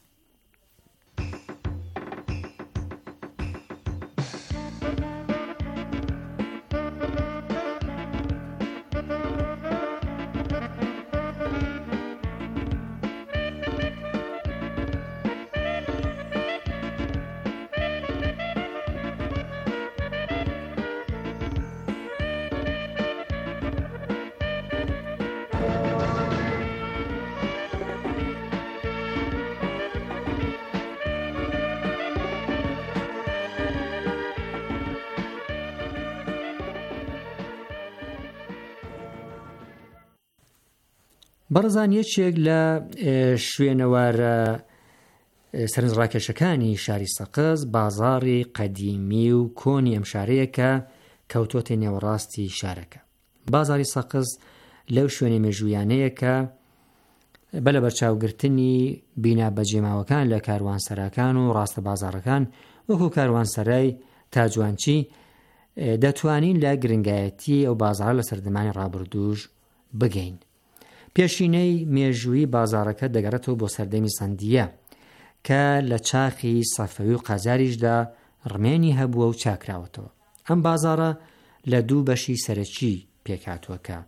بەڕزان یەکێک لە شوێنەوارە سەرنجڕاکێشەکانی شاری سەقز بازاڕی قەدیمی و کۆنی ئەم شارەیە کە کەوتۆتە نێوەڕاستی شارەکە. بازاڕی سەقز لەو شوێنە مێژوویانەیە کە بە لە بەرچاوگرتنی بینا بەجێماوەکان لە کاروانسەراکان و ڕاستە بازاڕەکان وەکو کاروانسەرای تاجوانچی دەتوانین لە گرنگایەتی ئەو بازاڕە لە سەردەمانی ڕابردووش بگەین. پێشینەی مێژووی بازاڕەکە دەگەڕێتەوە بۆ سەردەمی سەندیە کە لە چاخی سەفەوی و قەجاریشدا ڕمێنی هەبووە و چاکراوەتەوە. ئەم بازاڕە لە دوو بەشی سەرەکی پێکاتوەکە.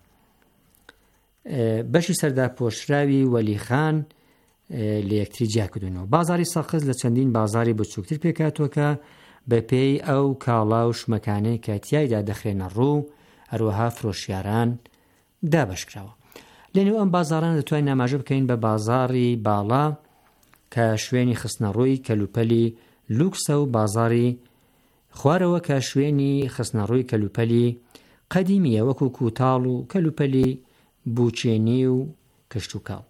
بەشی سەردا پۆشراوی وەلیخان لە یەکتری جیاکردونەوە. بازاری سەقز لە چەندین بازاری بچووکتر پێکاتوەکە بە پێی ئەو کاڵا و شمەکانەی کە تیایدا دەخرێنە ڕوو هەروەها فرۆشیاران دابەشکراوە. لەنێو ئەم بازاڕان دەتوانین ئاماژە بکەین بە بازاڕی باڵا کە شوێنی خستنەڕووی کەلوپەلی لوکسە و بازاڕی خوارەوە کە شوێنی خستنەڕووی کەلوپەلی قەدیمیە وەکو کوتاڵ و کەلوپەلی بوچێنی و کشت و کاڵ.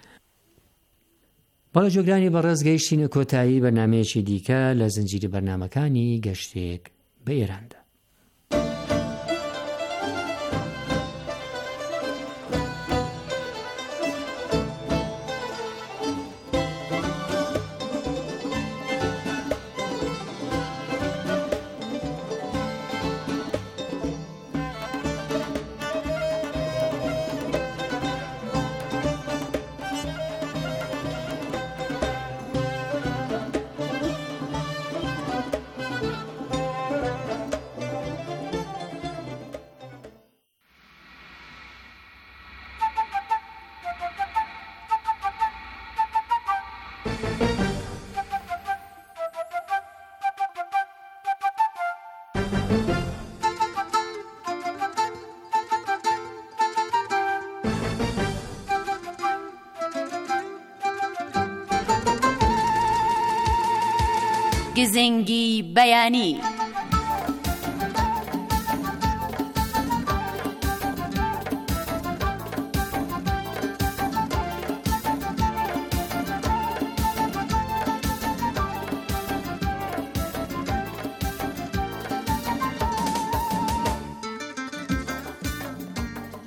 بەڵە جۆگرانی بەڕێز گەیشتینە کۆتایی بەرنامەیەکی دیکە لە زنجیری بەرنامەکانی گەشتێک بە ئێراندا. گزنگی بەیانی.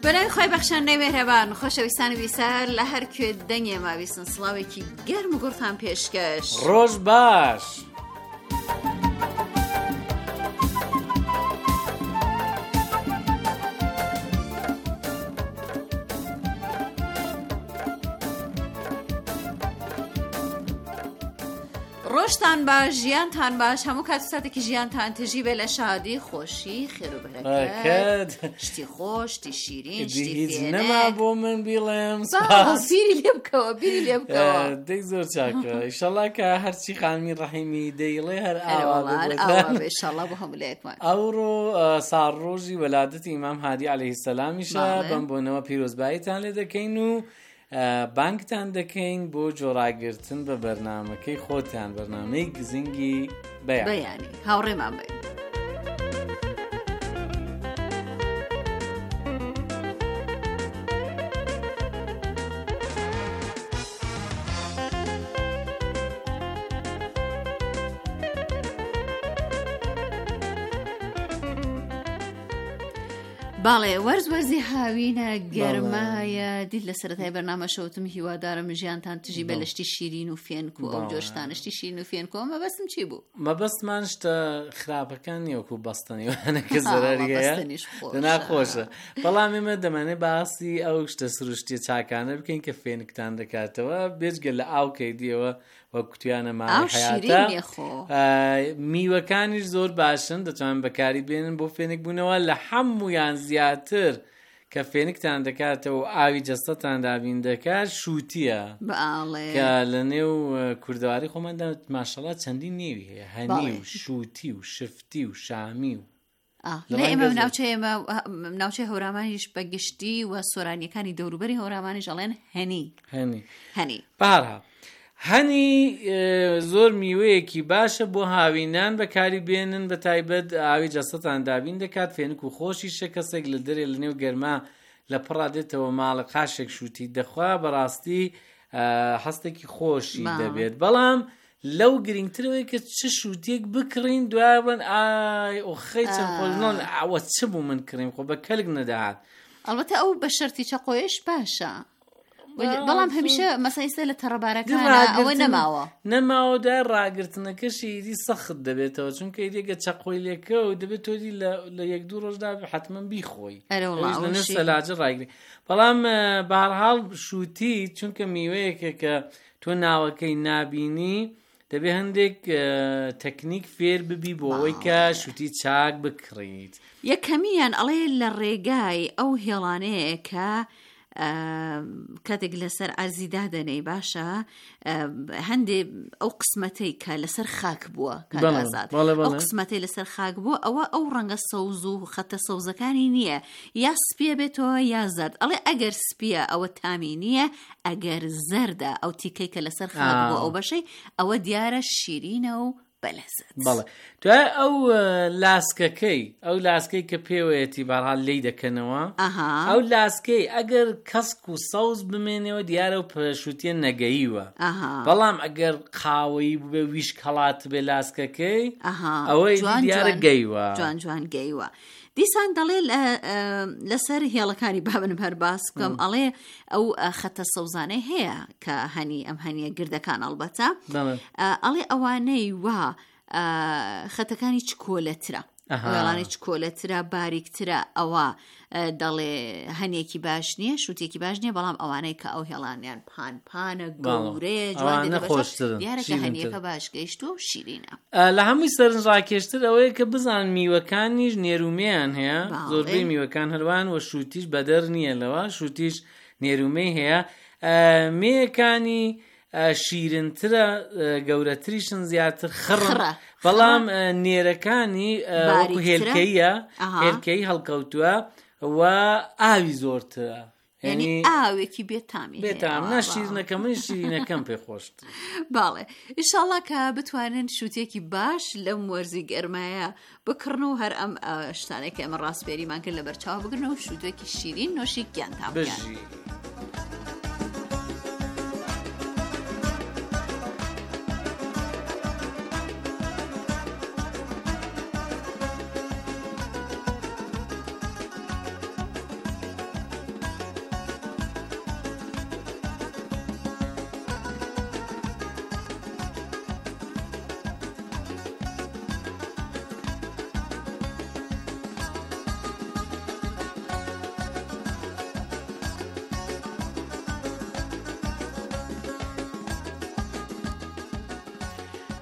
بەلای خۆی بەخشەندەی مێهرەبان خۆشەویستانی بیسار لە هەر کوێ دەنگێ ماویستن سڵاوێکی گەرم و گوڕتان پێشکەش. ڕۆژ باش. ڕۆژتان باش، ژیانتان باش، هەموو کات ساتێکی ژیانتان تژی بێ لە شادی، خۆشی، خێر و بەرەکەت، شتی خۆش، شتی شیرین، شتی فێنک. نەما بۆ من بیڵێم بیری لێ بکەوە، بیری لێ بکەوە. دەی زۆر چاکە. ئیشەڵا کە هەرچی خانمی ڕەحیمی دەیڵێ هەر ئاوا ئاوا بێ ئیشەڵا بۆ هەموو لە یەکمان. ئەوڕۆ ساڕۆژی وەلادەتی ئیمام هادی عەلەیهی سەلامیشە. بەم بۆنەوە پیرۆزباییتان لێ دەکەین و بانکتان دەکەین بۆ جۆڕاگرتن بە بەرنامەکەی خۆتان، بەرنامەی گزنگی بەیانی. هاوڕێمان بێ. باڵێ وەرز وەرزی هاوینە گەرمایە دیت لە سەرەتای بەرنامە شەوتم هیوادارم ژیانتان تژی بە لە شتی شیرین و فێنک و ئەو جۆشتانە شتی شیرین و فێنکۆ. مەبەستم چی بوو؟ مەبەستمان شتە خراپەکان نیوەکو بەستنیوانە کە زەرەری هەیە ناخۆشە. بەڵام ئێمە دەمانێت باسی ئەو شتە سروشتی چاکانە بکەین کە فێنکتان دەکاتەوە بێجگە لە ئاوکەی دیەوە وە کوتیانە ماڵی حیاتە. میوەکانیش زۆر باشن، دەتوانن بەکاری بێنن بۆ فێنک بوونەوە. لە هەموویان زیاتر کە فێنکتان دەکاتەوە ئاوی جەستەتان دابین دەکات شووتیە کە لە نێو کوردەواری خۆماندا ماشەڵڵا چەندی نێوی هەیە، هەنی و شووتی و شفتی و شامی و ئێمە ناوچەیەمە ناوچەی هەورامانیش بە گشتی و سۆرانیەکانی دەوروبەری هەورامانیش ئەڵێن هەنی هەنی هەنی بەهەرحاڵ هەنی زۆر میوەیەکی باشە بۆ هاوینان بەکاری بێنن، بە تایبەت ئاوی جەستەتان دابین دەکات. فێنک و خۆشیشە کەسێک لە دەرێ لە نێو گەرما لە پڕا دێتەوە ماڵە قاشێک شووتی دەخوا بەڕاستی هەستێکی خۆشی دەبێت. بەڵام لەو گرنگترەوەی کە چ شووتێک بکڕین دوای بڵێن ئای ئۆخەی چەند خۆشنۆن ئەوە چ بوو من کڕیم خۆ بە کەلک نەداهات. ئەڵبەتە ئەو بە شەرتی چەقۆیش باشە، بەڵام هەمیشە مەسەیسە لە تەڕەبارەکانە ئەوە نەماوە نەماوەدا ڕاگرتنەکەشی ئیدی سەخت دەبێتەوە، چونکە ئیدێگە چەقۆی لێکە و دەبێت تۆری لە یەک دوو ڕۆژدا حتمما بیخۆی لە سەلاجە ڕاگری. بەڵام بەهەرحاڵ شووتی چونکە میوەیەکە کە تۆ ناوەکەی نابینی دەبێ هەندێک تەکنیک فێر ببی بۆ ئەوەی کە شووتی چاک بکڕیت. یەکەمیان ئەڵێ لە ڕێگای ئەو هێڵانەیە کە کاتێک لەسەر ئازیدا دەنەی باشە هەندێ ئەو قسمەتەی کە لەسەر خاک بووە کاتازات ئەو قسمەتەی لەسەر خاک بووە ئەوە ئەو ڕەنگە سەوز و خەتە سەوزەکانی نییە، یا سپیە بێتەوە یا زەرد. ئەڵێ ئەگەر سپیە ئەوە تامی نییە، ئەگەر زەردە ئەو تیکەی کە لەسەر خاک بووە ئەو بەشەی ئەوە دیارە شیرینە و بەڵێ. دوای ئەو لاسکەکەی ئەو لاسکەی کە پێوەیەتی بەرحال لی دەکەنەوە ئەو لاسکەی ئەگەر کەسک و سەوز بمێنەوە دیارە و پەشوتیە نەگەییوە. بەڵام ئەگەر قاوەیی بێ ویش کەڵات بێ لاسکەکەی ئەوەی دیارە گەیوە جوان جوان گەیوە. دیسان دەڵێ لەسەر هێڵەکانی بابنم هەر باس بکەم ئەڵێ ئەو خەتە سەوزانەی هەیە کە هەنی ئەم هەنیە گردەکان ئەڵبەتە ئەڵێ ئەوانەی وا خەتەکانی چ کۆلەترە وێڵانی چ کۆلەترە باریکترە ئەوە دەڵێ هەنێکی باش نییە شووتێکی باش نییە، بەڵام ئەوانەی کە ئەو هێڵانیان پانپانە گەورەیە جوان دیارەکە هەنیەکە باش گەیشتووە و شیرینە. لە هەمووی سەرنجڕاکێشتر ئەوەیە کە بزان میوەکانیش نێرومەیان هەیە، زۆربەی میوەکان هەروان و شووتیش بەدەر نییە لەوە شووتیش نێرومەی هەیە. مێیەکانی شیرنترە گەورەتریشن زیاتر خڕە، بەڵام نێرەکانی وەکو هێلکەیە هێلکەی هەڵکەوتووە و ئاوی زۆرترە، یعنی ئاوێکی بێتامی بێتام نەشیرنەکە من شیرینەکەم پێ خۆشت. باڵێ ئینشاڵڵا کە بتوانن شووتێکی باش لەم وەرزی گەرمایە بکڕنەوە هەر ئەم شتانێک ئەمە ڕاستپێریمان کرد لە بەرچاو بگرنەوە شووتێکی شیرین نۆشی گیانتان بکەن.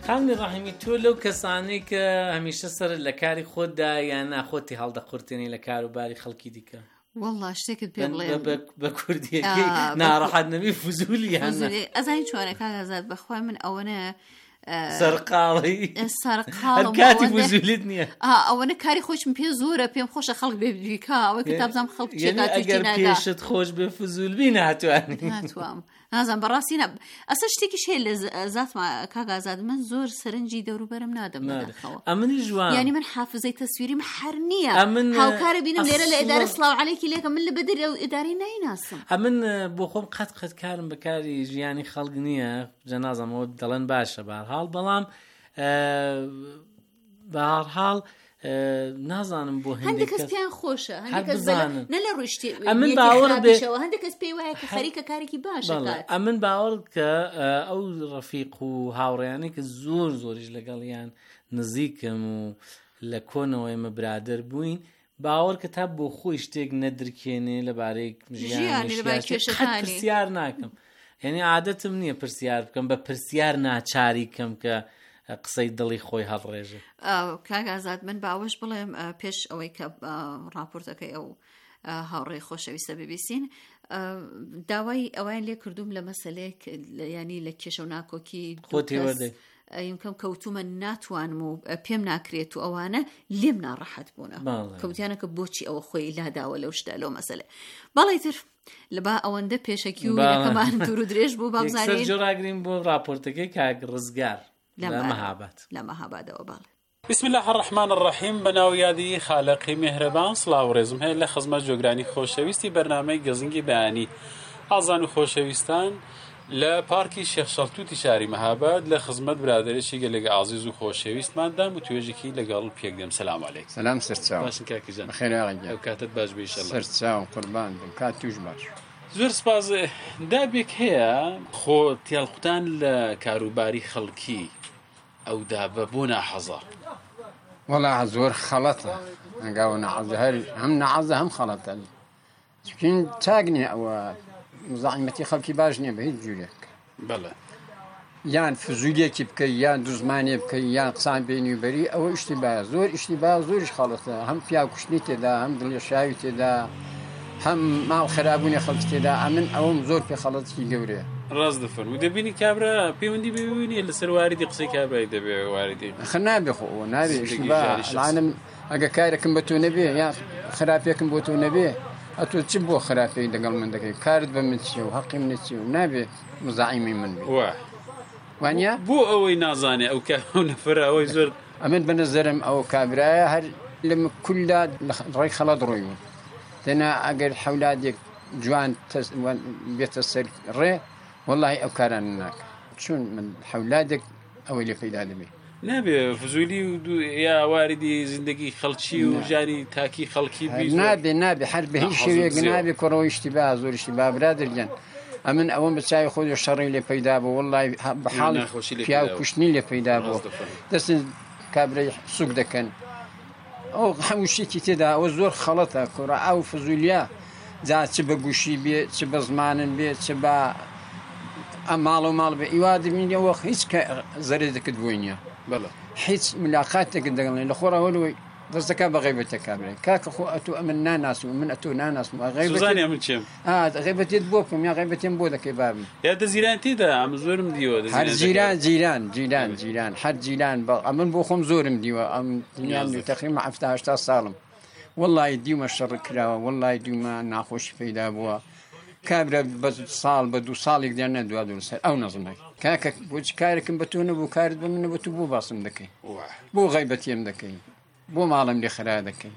خانمی ڕەحیمی تۆ لەو کەسانەی کە هەمیشە سەر لە کاری خۆتدا یان ناخۆتی هەڵدەقورتێنی لە کاروباری خەڵکی دیکە؟ والله شتێکت پێ بڵێ بە کوردیەکەی ناڕەحەت نەبی فوزولی یان ئەزانی چۆنە کاگازات بەخوای من ئەوەنە سەرقاڵی سەرقاڵ کاتی فوزولیت نییە ئەوەنە کاری خۆشم پێ زۆرە پێم خۆشە خەڵک بێ بیکا ئەوەی کە تابزانم خەڵک ئەگەر پێشت خۆش بێ فوزولبی ناتوانانی ناتوام نازانم بەڕاستی نە ئەسە شتێکیش هەیە لە زاتما کاگازات من زۆر سەرنجی دەوروبەرم نادەم بەدەخەوە ئەمنی جوان یعنی من حافزەی تەسویریم هەر نییە هاوکارە بینم لێرە لە ئیدارە سڵاو عەلەیکی لێکە من لە بەدەر ئەو ئیدارەی نایناسم ئەمن بۆ خۆم قەت قەت کارم بەکاری ژیانی خەڵک نییە جەنازەمەوە دەڵێن باشە بەهەرحاڵ بەڵام بەهەرحاڵ نازانم بۆ هەندێک کەس پێیان خۆشە هەندێک کەس نە لە ڕشتی ئەمن باوەڕ بێشەوە هەندێک کەس پێی وایە کە خەریکە کارێکی باشە ئەمن باوەڕ کە ئەو ڕەفیق و هاوڕێیانەی کە زۆر زۆریش لەگەڵیان نزیکم و لە کۆنەوە ئێمە برادر بووین باوەڕ کە تا بۆ خۆی شتێک نەدرکێنێ لەبارەی ژیانی پرسیار ناکەم یعنی عادەتم نییە پرسیار بکەم بە پرسیار ناچاری کەم کە قسەی دڵی خۆی هەڵڕێژێ. کاگازات من باوەش بڵێم پێش ئەوەی کە راپۆرتەکەی ئەو هاوڕێی خۆشەویستە ببیستین داوای ئەویان لێ کردوم لە مەسەلەیەک ینی لە کێشە و ناکۆکی یمکەم کەوتومە ناتوانم و پێم ناکرێت و ئەوانە لێم ناڕەحەت بوونە کەوتیانە کە بۆچی ئەوە خۆی لاداوە لەو شتا لەو مەسەلێ بەڵێ تر لەبا ئەوەندە پێشەکی و یەکەمان دوور و درێژ بوو بابزانین جۆراگرین بۆ راپۆرتەکەی کاک ڕزگار لە مەهاباد لە مەهابادەوە باڵێ. بسم الله الرحمن الرحیم بەناو یادی خالقی میهرەبان سڵاو و ڕێزم هەیە لە خزمەت جۆگرانی خۆشەویستی بەرنامەی گەزنگی بەیانی ئازان و خۆشەویستان لە پارکی شێخ شەڵتوتی شاری مەهاباد لە خزمەت برادێکی گەلێک عازیز و خۆشەویستماندام و توێژێکی لەگەڵ پێکدەم. سەلام عەلەیکم. سەلام سەرچاو. باشن کاکیجان. بەخێر ئاغا. ئەو کاتت باش بێ ئینشەڵڵا. سەرچاو قوربان بم کات توش باش. زۆر سپاس. دابێک هەیە خۆ تێڵقوتان لە کاروباری خەڵکی ئەو دابە بۆ ناحەزە. وەڵا زۆر خەڵەتە ئەنگاوە نەحەزە هەر هەم نەحەزە هەم خەڵەتە چکین چاک نییە ئەوە مزاحمەتی خەڵکی باش نییە بە هیچ جوورێک. بەڵێ یان فزولیەکی بکەی یان دوزمانێ بکەی یان قسان بێنیوبەری ئەوە ئیشتی باە زۆر ئیشتی با زۆریش خەڵەتە هەم پیا کوشتنی تێدا هەم دڵێشاوی تێدا هەم ماڵ خراببوونی خەڵکی تێدا ئەمن ئەوم زۆر پێ خەڵەتی گەورەیە. ڕاست دەفەرمووی دەبینی کابرا پەیوەندی ببینی لەسەر واردی قسەی کابرای دەبێ واردی خە نابێ خۆ ئەوە نابێ ئیشتیبانم ئەگە کارێکم بە تۆ نەبێ یان خراپێکم بۆ تۆ نەبێ ئەتۆ چ بۆ خراپەی لەگەڵ من دەکەی کارت بە من چیە و حەقی منە چی و نابێ مزاحیمی من بێ وانە بۆ ئەوەی نازانێ ئەو نەفرە ئەوەی زۆر ئەمن بە نەزەرم ئەو کابرایە هەر لە کولا ڕێی خەڵەت ڕۆی بوو تەنە ئەگەر حەولادێک جوان بێتە سەر ڕێ وەڵی ئەو کاران ناکە چون من حەولادێک ئەوەی لێ پەیدا دەبێ نابێ فزولی و یا واردی زیندگی خەڵکی و ژاری تاکی خەڵکی نابێ نابێ هەر بە هیچ شێوەیەک نابێ کۆڕەوە ئیشتیبا زۆر ئیشتیبا برادرگیان ئەمن ئەوەم بە چای خۆی شەڕی لێ پەیدا بوو وەڵی بە حاڵ پیا و کوشتنی لێ پەیدا بوو دەستن کابرای سوک دەکەن ئەو هەموو شتێکی تێدا ئەوە زۆر خەڵەتە کوڕە ئەو فزولیا جا چ بە گوشی بێ چ بە زمانن بێ چ بە ئەم ماڵ و ماڵ بێ ئیوادبینەوە هیچ زەرێ دەکرد بۆی نییە بەڵێ هیچ ملاقاتێکت دەگەڵێن لە خۆڕەوەلوی دەستەکە بە غیبەتە کابرێن کاکە خۆ ئەتۆ ئەمن ناناسم و من ئەتۆ ناناسم غیبەتی من چێم غیبەتێت بۆ بکەم یا غیبەتێم بۆ دەکەی بابم یا دەزیران تێدا ئەم زۆرم دیوە هەر جیران جیران جیران جیران هەر جیران بە ئەمن بۆ خۆم زۆرم دیوە ئەم دنیام تەقریبا هەفتا هەشتا ساڵم وەڵی دیومە شەڕ کراوە وەڵی دیومە ناخۆشی پەیدا بووە کابرا بە ساڵ بە دوو ساڵێک دیان نەدوا دوور سەر ئەو نەزمەی کاکە بۆچی کارێکم بە تۆ نەبوو کارت بە من نەبوو تو بۆ باسم دەکەی بۆ غیبەتیم دەکەی بۆ ماڵم لێ خرا دەکەی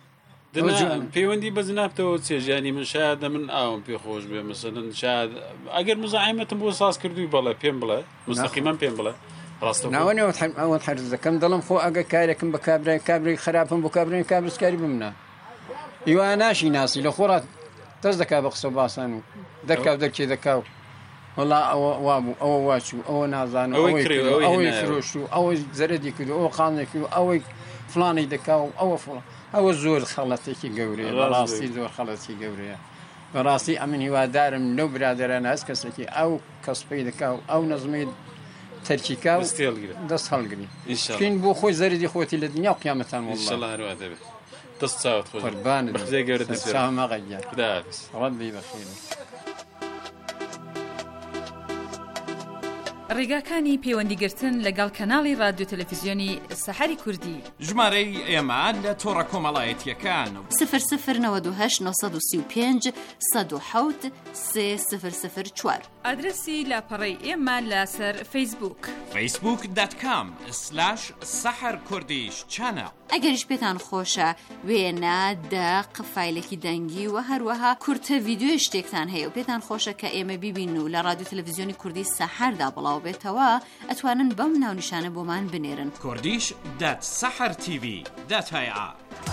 پەیوەندی بە جنابتەوە چێژیانی من شایدە من ئاوم پێ خۆش بێ مەسەلەن شاید ئەگەر مزاحمەتم بۆ ساز کردووی بەڵێ پێم بڵێ مستەقیمەن پێم بڵێ ناوەنەوە ئەوەت حەرز دەکەم دڵم خۆ ئەگە کارێکم بە کابرای کابرای خراپم بۆ کابرای کابرسکاری بمنا هیوا ناشی ناسی لە خۆڕات دەست دەکا بە قسە باسان و دەرکاو دەرکێ دەکاو وەڵا ئەوە وابوو ئەوە واچوو ئەوە نازانم ئەوەی فرۆش و ئەوەی زەرەدی کرد و ئەوە خانێکی و ئەوەی فلانی دەکا و ئەوە فڵ ئەوە زۆر خەڵەتێکی گەورەیە بەڕاستی زۆر خەڵەتی گەورەیە بەڕاستی ئەمن هیوادارم لەو برادرانە هەست کەسێکی ئەو کەس پێی دەکا و ئەو نەزمەی تەرکیکا و دەست هەڵگری چین بۆ خۆی زەرری خۆتی لە دنیا و قیامەتان والله هەروە دەبێت دەست چاوت خۆش قوربانت بەخزێ گەورە دەست سامەقە گیان خداحافظ ڕەبی بەخێر ڕێگاکانی پەیوەندیگرتن لەگەڵ کەناڵی رادیۆ تەلەڤیزیۆنی سەحەری کوردی ژمارەی ئێمە لە تۆڕە کۆمەڵایەتیەکان سفر سفر نەوەد و هەشت نۆسەد و سی و پێنج سەد و حەوت سێ سفر سفر چوار ئادرسی لاپەڕەی ئێمە لەسەر فەیسبووک فەیسبووک دات کام سلاش سەحەر کوردیش چانە ئەگەریش پێتان خۆشە وێنە دەق فایلێکی دەنگی و هەروەها کورتە ڤیدیۆی شتێکتان هەیە و پێتان خۆشە کە ئێمە بیبین و لە رادیۆ تەلەڤیزیۆنی کوردی سەحەردا بڵاو بێتەوە ئەتوانن بەم ناونیشانە بۆمان بنێرن کوردیش دات سەحەر تیڤی داتایە.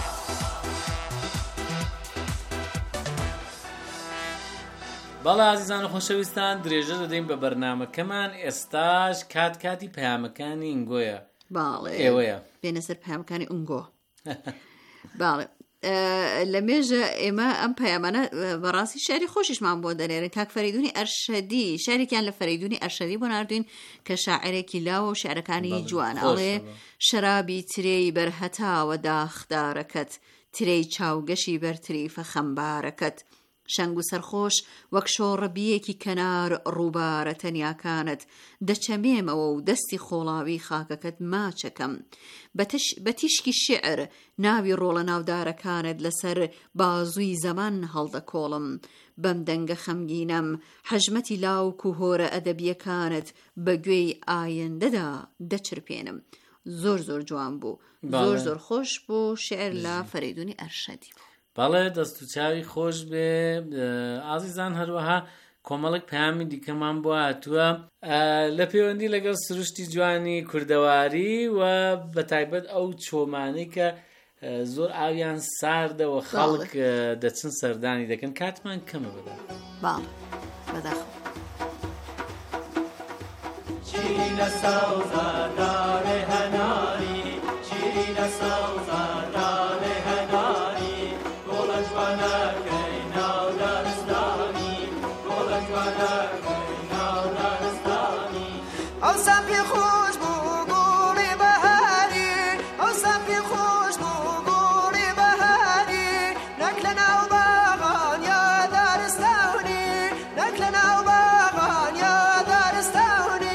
بەڵێ ئازیزان و خۆشەویستان درێژە دەدەین بە بەرنامەکەمان ئێستاش کات کاتی پەیامەکانی ئینگۆیە. باڵێ ئێوەیە بێنە سەر پەیامەکانی ئینگۆ. باڵێ لە مێژە ئێمە ئەم پەیامانە بەڕاستی شاری خۆشیشمان بۆ دەنێرن. کاک فەریدونی ئەرشەدی شارێکیان لە فەریدونی ئەرشەدی بۆ ناردوین کە شاعرێکی لاوە و شعرەکانی جوانە. ئەڵێ شەرابی ترێی بەرهەتاوە داخدارەکەت ترێی چاوگەشی بەرتریفە خەمبارەکەت شەنگ و سەرخۆش وەک شۆڕەبیەکی کەنار ڕووبارە تەنیاکانت دەچەمێمەوە و دەستی خۆڵاوی خاکەکەت ماچەکەم بە تیشکی شعر ناوی ڕۆڵە ناودارەکانت لەسەر بازووی زەمان هەڵدەکۆڵم بەم دەنگە خەمگینەم حەژمەتی لاوک و هۆرە ئەدەبیەکانت بە گوێی ئایندەدا دەچرپێنم. زۆر زۆر جوان بوو، زۆر زۆر خۆش بوو. شعر لە فەریدونی ئەرشەدی بوو. بەڵێ دەست و چاوی خۆش بێ. ئازیزان هەروەها کۆمەڵک پەیامی دیکەمان بۆ هاتووە لە پەیوەندی لەگەڵ سروشتی جوانی کوردەواری و بە تایبەت ئەو چۆمانەی کە زۆر ئاویان ساردەوە خەڵک دەچن سەردانی دەکەن کاتمان کەمە بەدا. باڵ بەداخ شیرینە سەوزە دارێ هەناری شیرینە سەوزە دارێ هەناری گۆڵە جوانەکەی ناو دارستانی گۆڵە جوانەکەی ناو دارستانی ئەو سەپی خۆش بوو گۆڵی بەهاری ئەو سەپی خۆش بوو گۆڵی بەهاری نەک لە ناو باغان یا دارستانی نەک لە ناو باغان یا دارستانی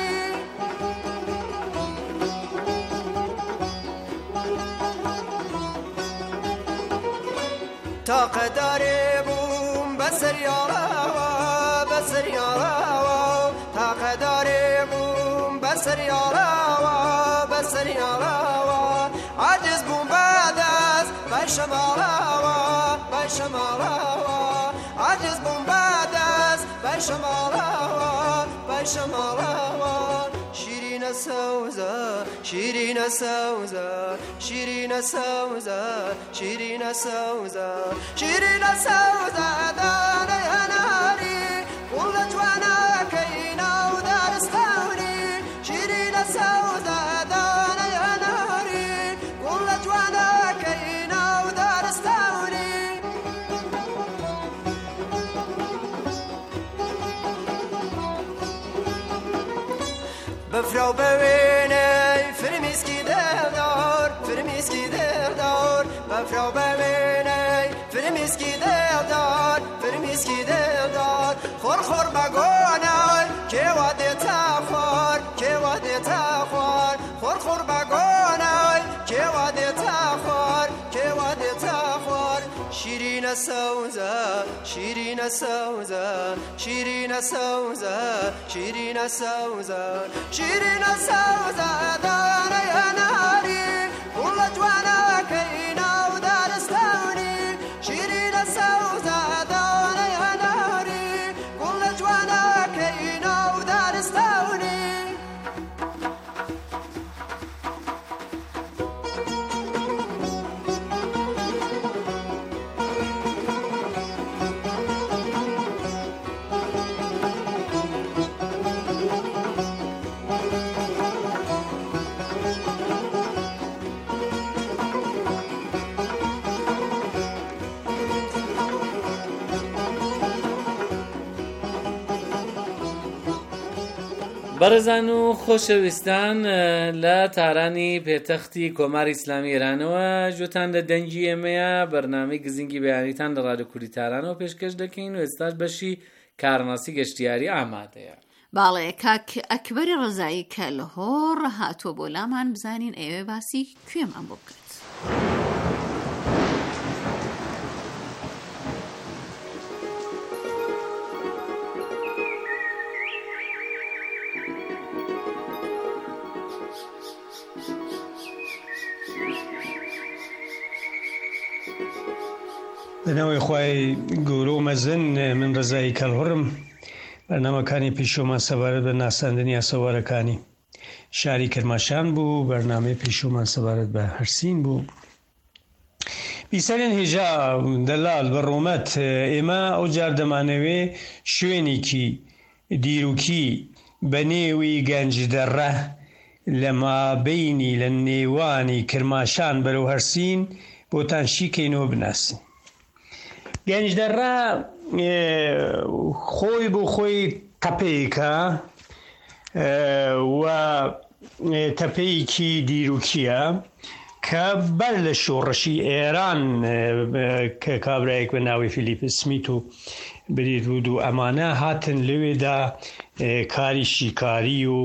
تاقە دارێ بووم بەسەر یاڵاوە بەسەر یاڵاوە تاقە دارێ بووم بەسەر یاڵاوە بەسەر یاڵاوە عاجز بووم بەدەست بەشە ماڵاوە بەشە ماڵاوە عاجز بووم بەدەست بەشە ماڵاوە بەشە ماڵاوە شیرینە سەوزە شیرینە سەوزە شیرینە سەوزە شیرینە سەوزە شیرینە سەوزە دانەی هەناری وڵە جوانەکەی ناو دارستانی شیرینە سەوزە دانەی هەناری وڵە جوانەکەی ناو دارستانی بفرە و بەوێنەی فرمیسکی دێدار فرمیسکی دێدار بفرە و بەوێنەی فرمیسکی دێدار فرمیسکی دێدار خۆر خۆر بەگۆنەی کێوە دێتە خوار کێوە دێتە خوار خۆر خۆر بەگۆنەی کێوە دێتە خوار کێوە دێتە خوار شیرینە سەوزە شیرینە سەوزە شیرینە سەوزە شیرینە سەوزە شیرینە سەوزە دانەی هەناری وڵە جوانەکەی ناو دارستانی شیرینە سەوزە دانەی هەناری وڵە جوانەکەی ناو دارستانی بەڕێزان و خۆشەویستان لە تارانی پێتەختی کۆماری ئیسلامی ئێرانەوە جوتان لە دەنگی ئێمەیە بەرنامەی گزینگی بەیانیتان لە ڕادیۆ کوردی تارانەوە پێشکەش دەکەین و ئێستاش بەشی کارناسی گەشتیاری ئامادەیە. باڵێ کاک ئەکبەری ڕزایی کە لە هۆڕ هاتووە بۆ لامان بزانین ئێوە باسی کوێمان بۆ بکات. بەناوی خوای گەورە و مەزن من ڕزایی کەلهوڕم بەرنامەکانی پێشۆمان سەبارەت بە ناساندنی یاسەوارەکانی شاری کرماشان بوو. بەرنامەی پێشۆمان سەبارەت بە هەرسین بوو. بیسەرێن هێژا دەلال بە ڕۆمەت ئێمە ئەو جار دەمانەوێ شوێنێکی دیروکی بە نێوی گەنجدەڕە لە مابەینی لە نێوانی کرماشان بەرەو هەرسین بۆتان شیکەینەوە بناسین. گەنجدەڕە خۆی بۆ خۆی تەپەیەکە و تەپەیەکی دیروکیە کە بەر لە شۆڕەشی ئێران کە کابرایەک بە ناوی فیلیپ سمیت و بریدود و ئەمانە هاتن لەوێدا کاری شیکاری و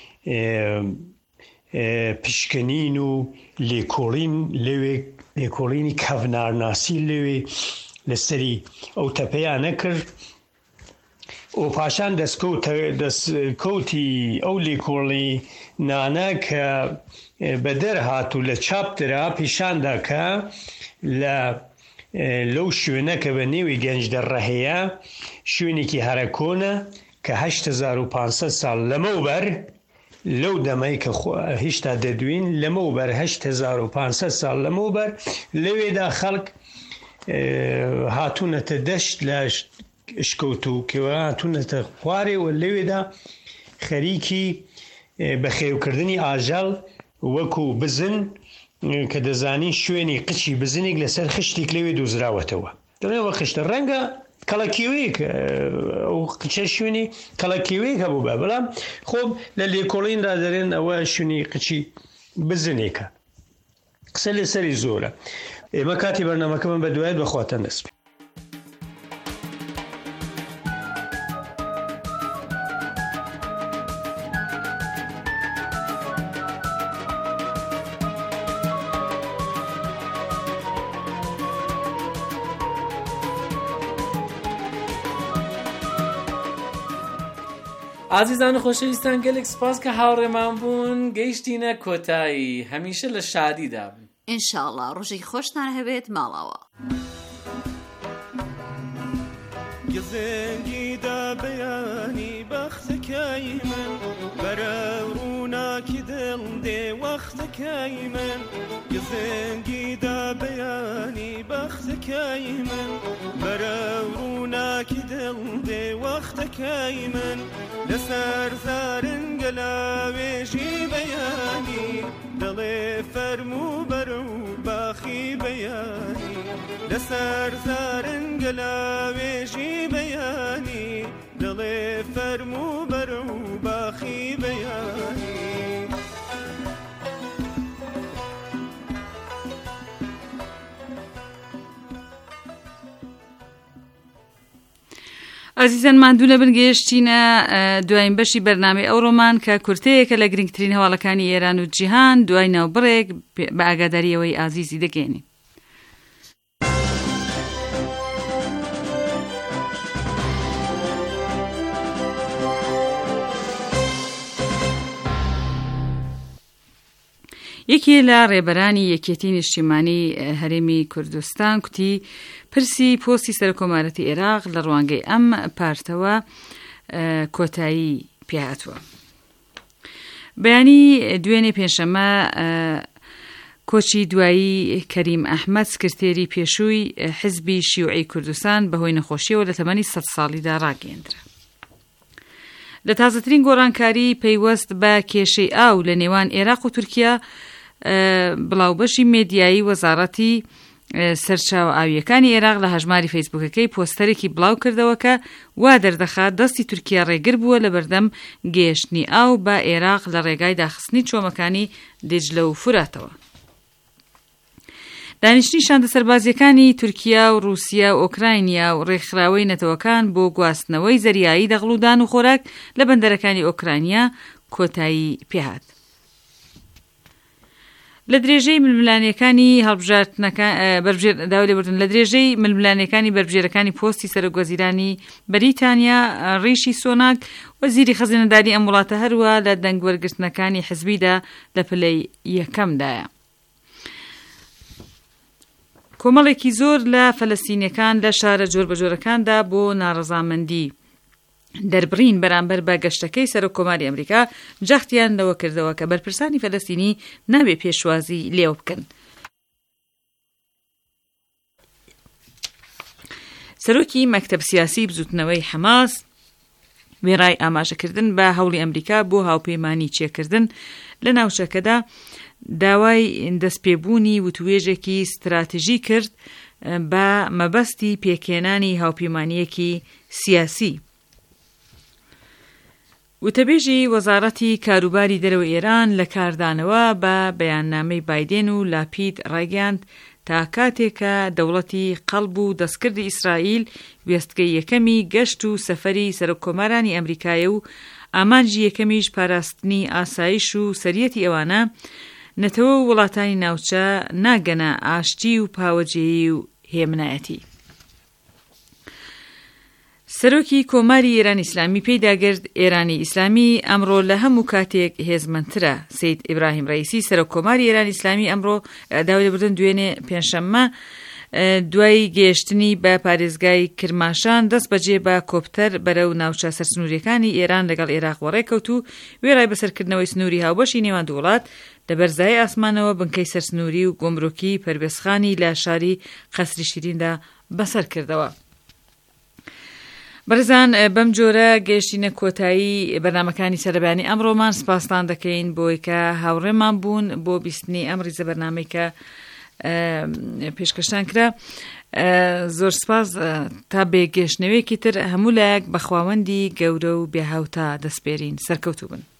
پشکنین و لێکۆڵین لەوێ لێکۆڵینی کەڤنارناسی لەوێ لەسەری ئەو تەپەیانە کرد و پاشان دەستکەوتی ئەو لێکۆڵی نانە کە بە دەرهات و لە چاپترا پیشاندا کە لە لەو شوێنە کە بە نێوی گەنجدەڕە هەیە شوێنێکی هەرەکۆنە کە هەشت هەزار و پانسەد ساڵ لەمەوبەر لەو دەمەی کە هێشتا دەدوین لەمەوبەر هەشت هەزار و پانسەد ساڵ لەمەوبەر لەوێدا خەڵک هاتوونەتە دەشت لە شکەوتوکەوە هاتوونەتە خوارێ و لەوێدا خەریکی بەخێوکردنی ئاژەڵ وەکو بزن کە دەزانین شوێنی قچی بزنێک لەسەر خشتێک لەوێ دۆزراوەتەوە. دەڵێەوە خشتە ڕەنگە کەڵەکیوەیەک ئەو قچە شوێنی کەڵەکیوەیەک هەبوو بە بەڵام خۆب لە لێکۆڵیندا دەرێن ئەوە شوێنی قچی بزنێکە. قسە لەسەری زۆرە. ئێمە کاتی بەرنامەکەمان بە دوایت بەخواتە نەسپ. ئازیزان و خۆشەویستان گەلێک سپاس کە هاوڕێمان بوون گەیشتینە کۆتایی هەمیشە لە شادیدا بن. ئینشاءڵڵا ڕۆژێکی خۆشتان هەبێت ماڵەوە. گزنگیدا بەیانی بەختەکەی من بەرە ڕووناکی دڵ دێ وەختەکەی من گزنگیدا بەیانی بەختەکەی من بەرە ڕووناکی دڵ دێ وەختەکەی من لەسەر زارنگە لاوێژی بەیانی دڵێ فەرموو بەرە و باخی بەیانی لەسەر زارنگە لاوێژی بەیانی دڵێ فەرموو بەرە و باخی بەیانی. ئازیزان ماندوو لە بنگەیشتینە دوایین بەشی بەرنامەی ئەوڕۆمان کە کورتەیەکە لە گرنگترین هەواڵەکانی ئێران و جیهان دوای ناوبڕێک بە ئاگاداریەوەی ئازیزی دەگەێنین. یەکێ لە ڕێبەرانی یەکێتی نیشتیمانی هەرێمی کوردستان کوتی پرسی پۆستی سەرکۆمارەتی عێراق لە ڕوانگەی ئەم پارتەوە کۆتایی پێهاتووە. بەیانی دوێنێ پێنجشەممە کۆچی دوایی کەریم ئەحمەد سکرتێری پێشووی حزبی شیوعی کوردستان بەهۆی نەخۆشیەوە لە تەمەنی سەد ساڵیدا ڕاگەیەندرا. لە تازەترین گۆڕانکاری پەیوەست بە کێشەی ئاو لە نێوان عێراق و تورکیا بڵاوبەشی مێدیایی وەزارەتی سەرچاوە ئاویەکانی عێراق لە هەژماری فەیسبوکەکەی پۆستەرێکی بڵاو کردەوە کە وا دەردەخات دەستی تورکیا ڕێگر بووە لە بەردەم گەیشتنی ئاو بە عێراق لە ڕێگای داخستنی چۆمەکانی دجلە و فوراتەوە. دانیشتنی شاندە سەربازیەکانی تورکیا و رووسیا و ئۆکراینیا و ڕێکخراوەی نەتەوەکان بۆ گواستنەوەی زەریایی دەغڵودان و خۆراک لە بەندەرەکانی ئۆکراینیا کۆتایی پێهات. لە درێژەی ململانیەکانی هەڵبژاردنەکان لە درێژەی ململانیەکانی بەربژێرەکانی پۆستی سەرۆکوەزیرانی بەریتانیا ڕیشی سۆناک وەزیری خەزینەداری ئەم وڵاتە هەروە لە دەنگوەرگرتنەکانی حزبیدا لە پلەی یەکەمدایە. کۆمەڵێکی زۆر لە فەلەستینیەکان لە شارە جۆربەجۆرەکاندا بۆ ناڕەزامەندی دەربڕین بەرامبەر بە گەشتەکەی سەرۆکۆماری ئەمریکا جەختیان لەوە کردەوە کە بەرپرسانی فەلەستینی نابێ پێشوازی لێو بکەن. سەرۆکی مەکتەب سیاسی بزوتنەوەی حەماس وێڕای ئاماژەکردن بە هەوڵی ئەمریکا بۆ هاوپەیمانی چێکردن لە ناوچەکەدا داوای دەستپێبوونی وتوێژێکی استراتیژی کرد بە مەبەستی پێکێنانی هاوپەیمانیەکی سیاسی. وتەبێژی وەزارەتی کاروباری دەرەوەی ئێران لە کاردانەوە بە بەیاننامەی بایدێن و لاپید ڕایگەاند تا کاتێکە دەوڵەتی قەڵب و دەستکردی ئیسرائیل وێستگەی یەکەمی گەشت و سەفەری سەرۆکۆمارانی ئەمریکایە و ئامانجی یەکەمیش پاراستنی ئاسایش و سەریەتی ئەوانە نەتەوە وڵاتانی ناوچە ناگەنە ئاشتی و پاوەجێیی و هێمنایەتی. سەرۆکی کۆماری ئێرانی ئیسلامی پێداگرت ئێرانی ئیسلامی ئەمڕۆ لە هەموو کاتێک هێزمەندترە. سەید ئیبراهیم ڕەئیسی سەرۆک کۆماری ئێرانی ئیسلامی ئەمڕۆ داوای لێبوردن دوێنێ پێنجشەممە دوای گەیشتنی بە پارێزگای کرماشان دەست بەجێ بە کۆپتەر بەرەو ناوچە سەرسنووریەکانی ئێران لەگەڵ عێراق وەڕێکەوت و وێڕای بەسەرکردنەوەی سنووری هاوبەشی نێوان دوو وڵات لە بەرزای ئاسمانەوە بنکەی سەرسنووری و گۆمرۆکی پەروێزخانی لە شاری قەسری شیریندا بەسەر کردەوە. بەرزان بەم جۆرە گەیشتینە کۆتایی بەرنامەکانی سەربانی ئەمڕۆمان سپاسان دەکەین بۆی کە هاوڕێمان بوون بۆ بیستنی ئەم ڕیزە بەرنامەی کە پێشکەشتان کرا. زۆر سپاس. تا بێگەشتنەوەیەکی تر هەموو لایەک بە خواوەندی گەورە و بێهاوتا دەسپێرین. سەرکەوتوو بن.